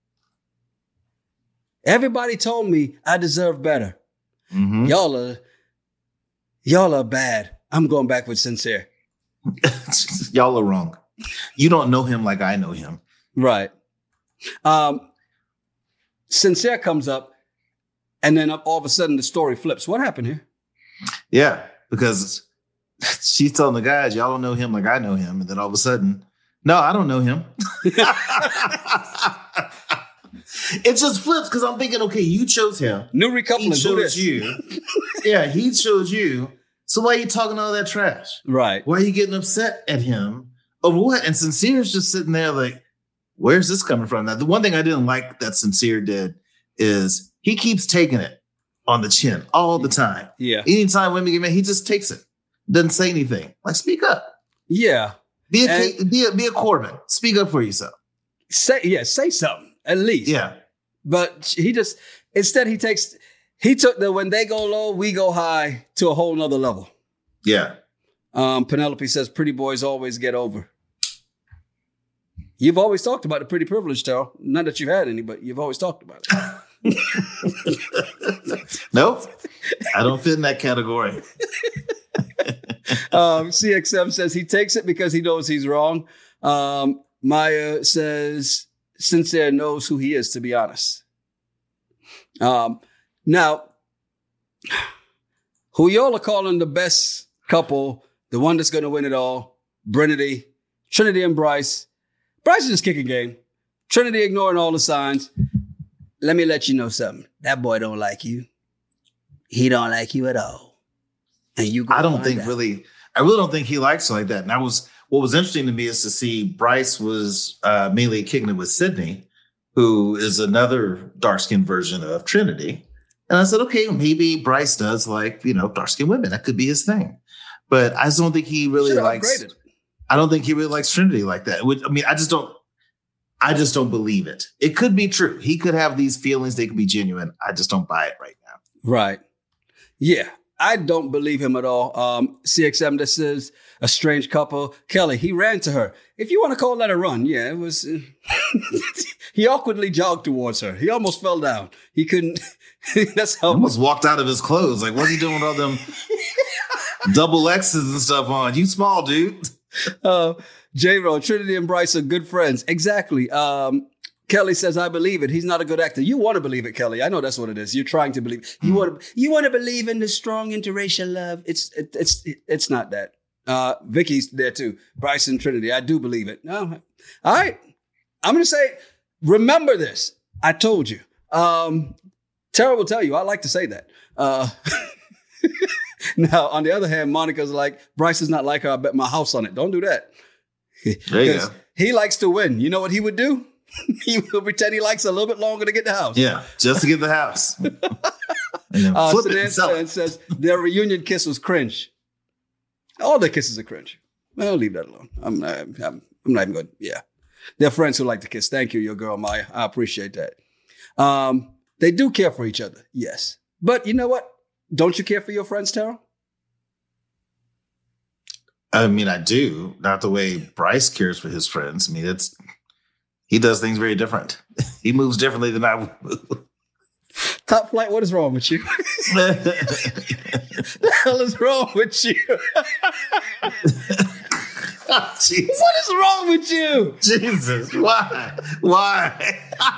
Everybody told me I deserve better. Mm-hmm. Y'all are, y'all are bad. I'm going back with Sincere. Y'all are wrong. You don't know him like I know him. Right. Um, Sincere comes up, and then all of a sudden the story flips. What happened here? Yeah, because she's telling the guys, y'all don't know him like I know him. And then all of a sudden, no, I don't know him. It just flips because I'm thinking, okay, you chose him. New recoupling. He chose you. Yeah, he chose you. So why are you talking all that trash? Right. Why are you getting upset at him over what? And Sincere's just sitting there like, where's this coming from? Now, the one thing I didn't like that Sincere did is he keeps taking it on the chin all the time. Yeah. Anytime women get mad, he just takes it. Doesn't say anything. Like, speak up. Yeah. Be a, and, be a, be a Corbin. Speak up for yourself. Say, yeah, say something, at least. Yeah. But he just, instead he takes, he took the when they go low, we go high to a whole nother level. Yeah. Um, Penelope says, pretty boys always get over. You've always talked about the pretty privilege, Terrell. Not that you've had any, but you've always talked about it. Nope. I don't fit in that category. um, C X M says he takes it because he knows he's wrong. Um, Maya says Sincere knows who he is, to be honest. Um, now, who y'all are calling the best couple, the one that's going to win it all, Trinity, Trinity and Bryce. Bryce is just kicking game. Trinity ignoring all the signs. Let me let you know something. That boy don't like you. He don't like you at all. And you go I don't think out. really, I really don't think he likes her like that. And I was, what was interesting to me is to see Bryce was uh, mainly kicking it with Sydney, who is another dark-skinned version of Trinity. And I said, okay, maybe Bryce does like, you know, dark-skinned women. That could be his thing. But I just don't think he really Should've likes, upgraded. I don't think he really likes Trinity like that. Which, I mean, I just don't, I just don't believe it. It could be true. He could have these feelings. They could be genuine. I just don't buy it right now. Right. Yeah. I don't believe him at all. Um, C X M, this is a strange couple. Kelly, he ran to her. If you want to call that a run, yeah, it was. Uh, he awkwardly jogged towards her. He almost fell down. He couldn't. That's how. He almost walked out of his clothes. Like, what's he doing with all them double X's and stuff on? You small, dude. Uh, J-Ro, Trinity and Bryce are good friends. Exactly. Um, Kelly says, I believe it. He's not a good actor. You want to believe it, Kelly. I know that's what it is. You're trying to believe. You want to you want to believe in the strong interracial love. It's it, it's it's not that. Uh, Vicky's there too. Bryce and Trinity. I do believe it. No. All right. I'm going to say, remember this. I told you. Um, Tara will tell you. I like to say that. Uh, now, on the other hand, Monica's like, Bryce is not like her. I bet my house on it. Don't do that. There you go. He likes to win. You know what he would do? He will pretend he likes a little bit longer to get the house. Yeah, just to get the house. And then uh, flip so it and sell it. says their reunion kiss was cringe. All their kisses are cringe. Well, leave that alone. I'm not, I'm, I'm not even going. Yeah, they're friends who like to kiss. Thank you, your girl Maya. I appreciate that. Um, they do care for each other, yes. But you know what? Don't you care for your friends, Tara? I mean, I do. Not the way Bryce cares for his friends. I mean, it's. He does things very different. He moves differently than I would. Top Flight, what is wrong with you? The hell is wrong with you? Oh, what is wrong with you? Jesus, why? Why?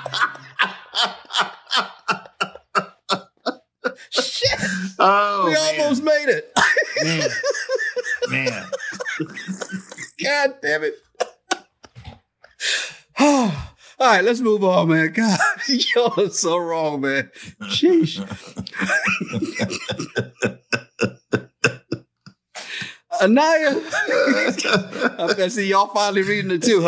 Shit. Oh, we man. almost made it. Man. Man. God damn it. All right, let's move on, man. God, y'all are so wrong, man. Sheesh. Anaya. I'm gonna see y'all finally reading it too, huh?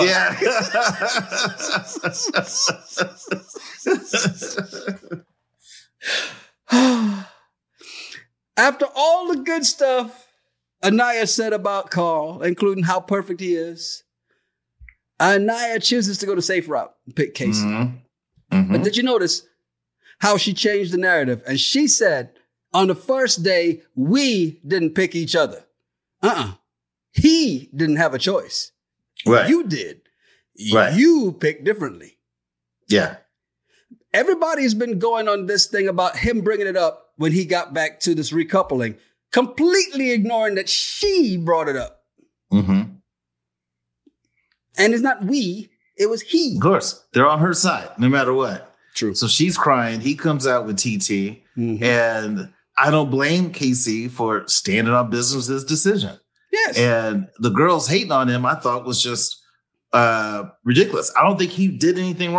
Yeah. After all the good stuff Anaya said about Carl, including how perfect he is, Anaya chooses to go the safe route and pick Casey. Mm-hmm. Mm-hmm. But did you notice how she changed the narrative? And she said, on the first day, we didn't pick each other. Uh-uh. He didn't have a choice. Right. You did. Right. You picked differently. Yeah. Everybody's been going on this thing about him bringing it up when he got back to this recoupling, completely ignoring that she brought it up. Mm-hmm. And it's not we, it was he. Of course. They're on her side, no matter what. True. So she's crying. He comes out with T T. Mm-hmm. And I don't blame Casey for standing on business's decision. Yes. And the girls hating on him, I thought was just uh, ridiculous. I don't think he did anything wrong.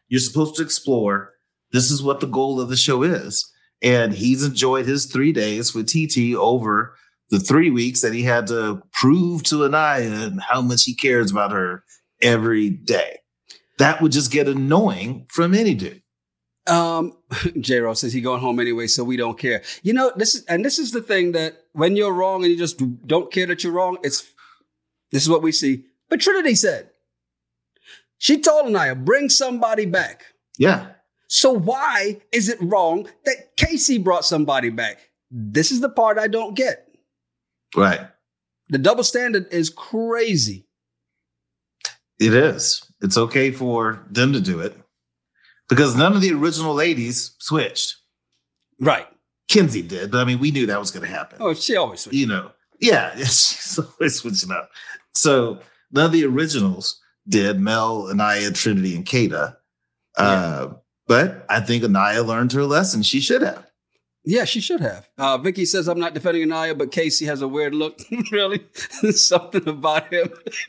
You're supposed to explore. This is what the goal of the show is. And he's enjoyed his three days with T T over the three weeks that he had to prove to Anaya how much he cares about her every day. That would just get annoying from any dude. Um, J-Ro says he going home anyway, so we don't care. You know, this is, and this is the thing that when you're wrong and you just don't care that you're wrong, it's, this is what we see. But Trinity said, she told Anaya, bring somebody back. Yeah. So why is it wrong that Casey brought somebody back? This is the part I don't get. Right. The double standard is crazy. It is. It's okay for them to do it because none of the original ladies switched. Right. Kenzie did, but I mean, we knew that was going to happen. Oh, she always switched. You know, yeah, she's always switching up. So none of the originals did, Mel, Anaya, Trinity, and Kata. Yeah. Uh, but I think Anaya learned her lesson. She should have. Yeah, she should have. Uh, Vicky says, I'm not defending Anaya, but Casey has a weird look. Really? Something about him.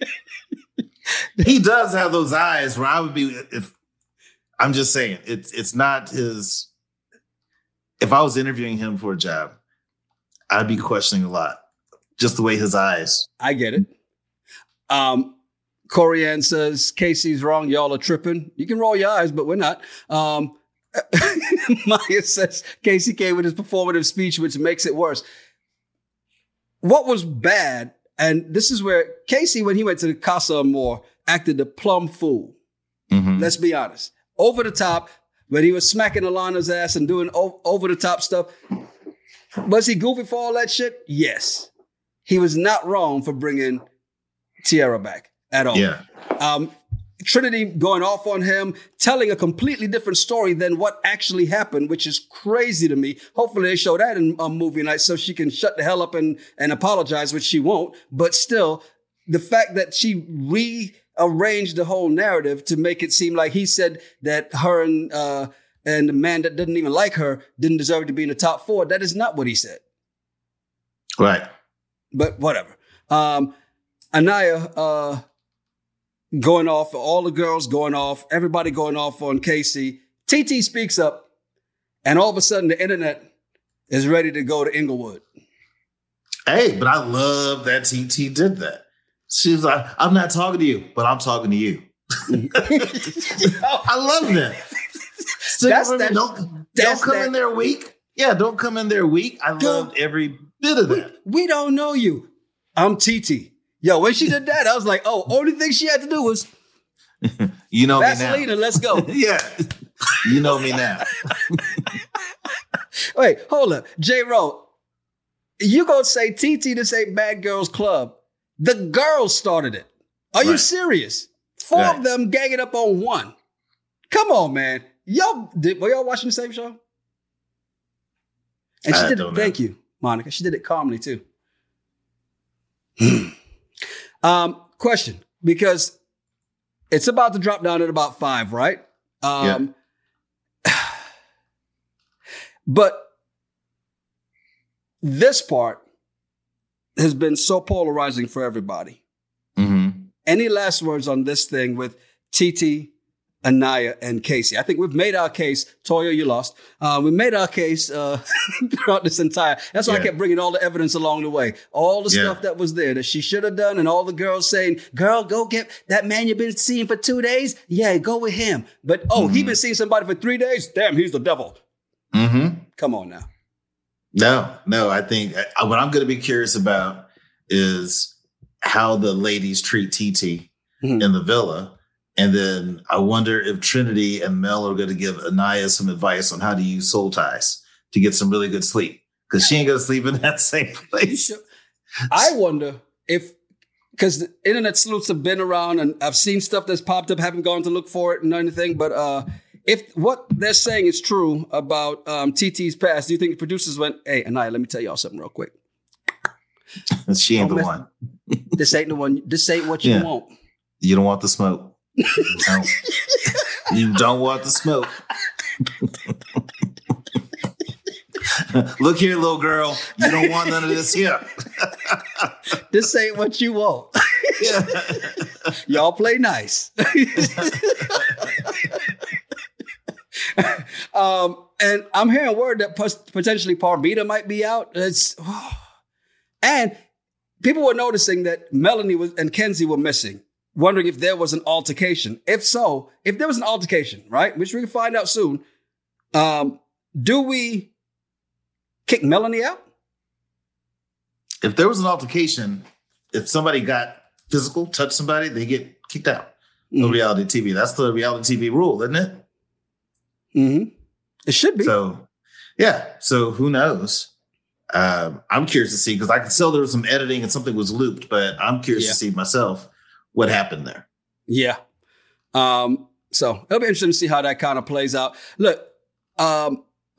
He does have those eyes where I would be, if I'm just saying, it's it's not his, if I was interviewing him for a job, I'd be questioning a lot. Just the way his eyes. I get it. Um, Corianne says, Casey's wrong. Y'all are tripping. You can roll your eyes, but we're not. Um, Maya says, Casey came with his performative speech, which makes it worse. What was bad, and this is where Casey, when he went to the Casa Amor, acted the plum fool. Mm-hmm. Let's be honest. Over the top, when he was smacking Alana's ass and doing o- over the top stuff. Was he goofy for all that shit? Yes. He was not wrong for bringing Tiara back at all. Yeah. Um, Trinity going off on him, telling a completely different story than what actually happened, which is crazy to me. Hopefully they show that in a movie night so she can shut the hell up and, and apologize, which she won't. But still, the fact that she rearranged the whole narrative to make it seem like he said that her and, uh, and the man that didn't even like her didn't deserve to be in the top four. That is not what he said. Right. But whatever. Um, Anaya, uh, going off, all the girls going off, everybody going off on Casey. T T speaks up, and all of a sudden the internet is ready to go to Inglewood. Hey, but I love that T T did that. She was like, I'm not talking to you, but I'm talking to you. I love that. So that's, that's, don't that's don't come that. in there weak. Yeah, don't come in there weak. I loved every bit of that. We, we don't know you. I'm T T. Yo, when she did that, I was like, oh, only thing she had to do was you know Vaseline me now. And let's go. Yeah. You know me now. Wait, hold up. J-Ro, you gonna say T T this ain't Bad Girls Club. The girls started it. Are right. you serious? Four right. of them ganging up on one. Come on, man. Y'all, did, were y'all watching the same show? And she I did it. Thank you, Monica. She did it calmly, too. Um, question, because it's about to drop down at about five, right? Um, yeah. But this part has been so polarizing for everybody. Mm-hmm. Any last words on this thing with T T, Anaya, and Casey? I think we've made our case. Toya, you lost. Uh, we made our case uh, throughout this entire. That's why yeah. I kept bringing all the evidence along the way. All the yeah. stuff that was there that she should have done, and all the girls saying, girl, go get that man you've been seeing for two days. Yeah, go with him. But, oh, mm-hmm. he been seeing somebody for three days? Damn, he's the devil. Mm-hmm. Come on now. No, no, I think I, what I'm going to be curious about is how the ladies treat T T mm-hmm. in the villa. And then I wonder if Trinity and Mel are going to give Anaya some advice on how to use soul ties to get some really good sleep. Because she ain't going to sleep in that same place. I wonder if, because the internet sleuths have been around and I've seen stuff that's popped up, haven't gone to look for it and anything. But uh, if what they're saying is true about um, T T's past, do you think the producers went, hey, Anaya, let me tell y'all something real quick. She ain't oh, the man. one. This ain't the one. This ain't what you yeah. want. You don't want the smoke. You don't, you don't want the smoke. Look here, little girl. You don't want none of this here. This ain't what you want. Y'all play nice. um, and I'm hearing word that potentially Parmita might be out. It's oh. And people were noticing that Melanie was, and Kenzie were missing, wondering if there was an altercation. If so, if there was an altercation, right, which we can find out soon, um, do we kick Melanie out? If there was an altercation, if somebody got physical, touched somebody, they get kicked out mm-hmm. of reality T V. That's the reality T V rule, isn't it? Mm-hmm. It should be. So, yeah. So who knows? Um, I'm curious to see, because I can tell there was some editing and something was looped, but I'm curious yeah. to see myself what happened there. Yeah. Um, so it'll be interesting to see how that kind of plays out. Look, um,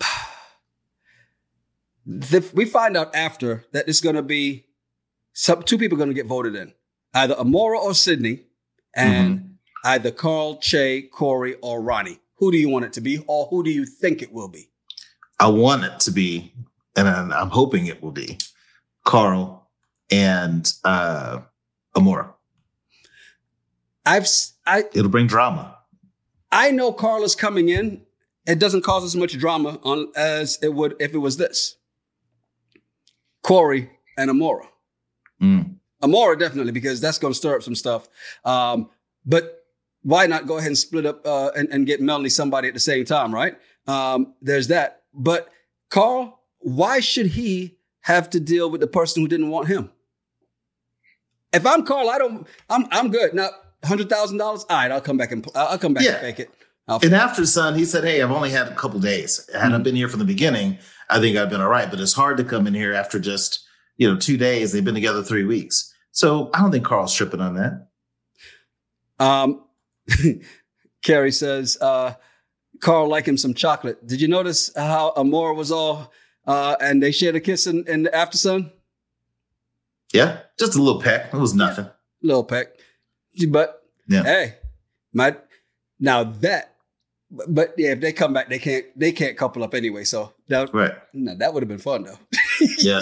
the, we find out after that it's going to be some, two people going to get voted in, either Amora or Sydney, and mm-hmm. either Carl, Che, Corey, or Ronnie. Who do you want it to be, or who do you think it will be? I want it to be, and I'm hoping it will be, Carl and uh, Amora. I've I. It'll bring drama. I know Carl is coming in. It doesn't cause as much drama on as it would if it was this. Corey and Amora. Mm. Amora definitely, because that's going to stir up some stuff. Um, but why not go ahead and split up uh, and, and get Melanie somebody at the same time, right? Um, there's that. But Carl, why should he have to deal with the person who didn't want him? If I'm Carl, I don't. I'm I'm good. Now, one hundred thousand dollars. All right, I'll come back and I'll come back yeah. and fake it. I'll and after Son, he said, "Hey, I've only had a couple days. Had mm-hmm. I been here from the beginning, I think I've been all right. But it's hard to come in here after just you know two days. They've been together three weeks, so I don't think Carl's tripping on that." Um, Carrie says, uh, "Carl like him some chocolate. Did you notice how Amora was all uh, and they shared a kiss in, in the After Sun?" Yeah, just a little peck. It was nothing. Yeah, little peck. But yeah. hey, my now that, but, but yeah, if they come back, they can't they can't couple up anyway. So that right, no, that would have been fun though. Yeah.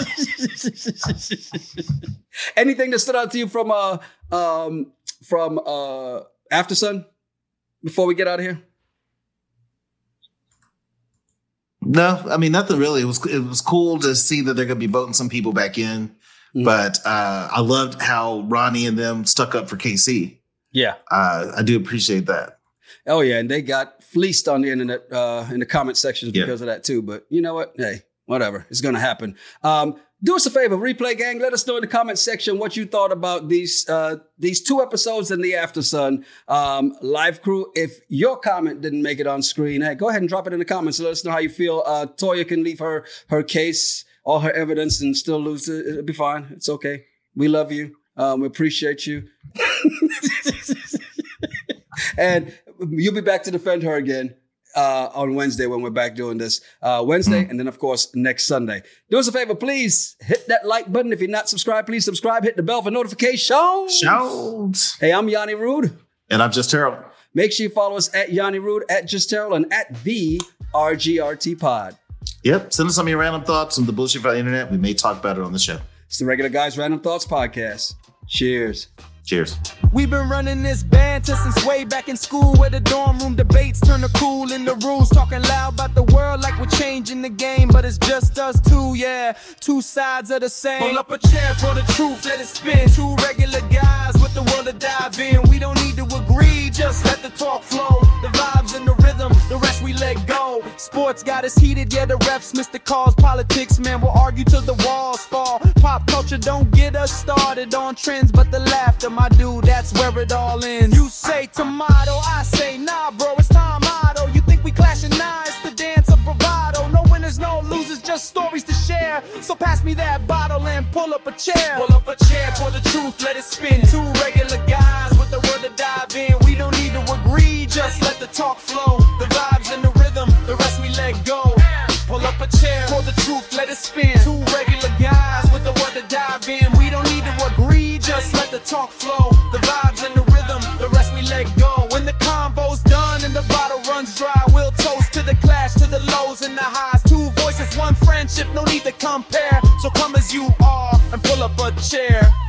Anything that stood out to you from uh um from uh After Sun before we get out of here? No, I mean nothing really. It was it was cool to see that they're gonna be voting some people back in. Mm-hmm. But uh, I loved how Ronnie and them stuck up for K C. Yeah. Uh, I do appreciate that. Oh, yeah. And they got fleeced on the internet uh, in the comment sections because yeah. of that, too. But you know what? Hey, whatever. It's going to happen. Um, do us a favor, Replay Gang. Let us know in the comment section what you thought about these uh, these two episodes in the After Sun um, live crew. If your comment didn't make it on screen, hey, go ahead and drop it in the comments. Let us know how you feel. Uh, Toya can leave her her case, all her evidence, and still lose it. It'll be fine. It's okay. We love you. Um, we appreciate you. And you'll be back to defend her again uh, on Wednesday when we're back doing this. Uh, Wednesday, mm. and then, of course, next Sunday. Do us a favor, please. Hit that like button. If you're not subscribed, please subscribe. Hit the bell for notifications. Shouts. Hey, I'm Yanni Rude. And I'm Just Terrell. Make sure you follow us at Yanni Rude, at Just Terrell, and at the R G R T Pod. Yep. Send us some of your random thoughts on the bullshit about the internet. We may talk about it on the show. It's the Regular Guys Random Thoughts Podcast. Cheers. Cheers. We've been running this banter since way back in school, where the dorm room debates turn to cool in the rules, talking loud about the world like we're changing the game, but it's just us two, yeah, two sides of the same. Pull up a chair for the truth, let it spin. Two regular guys with the world to dive in. We don't need to agree, just let the talk flow. The vibes and the rhythm, the rest we let go. Sports got us heated, yeah, the refs missed the calls. Politics, man, we'll argue till the walls fall. Pop culture don't get us started on trends, but the laughter, my dude, that's where it all ends. You say tomato, I say nah, bro, it's time motto. You think we clashing? Nah, it's the dance of bravado. No winners, no losers, just stories to share. So pass me that bottle and pull up a chair. Pull up a chair for the truth, let it spin. Two regular guys with the word to dive in. We don't need to agree, just let the talk flow. The vibes and the rhythm, the rest we let go. Pull up a chair for the truth, let it spin. Two regular guys with the word to dive in. We don't need to agree, just let the talk flow. The vibes and the rhythm, the rest we let go. When the convo's done and the bottle runs dry, we'll toast to the clash, to the lows and the highs. Two voices, one friendship, no need to compare. So come as you are and pull up a chair.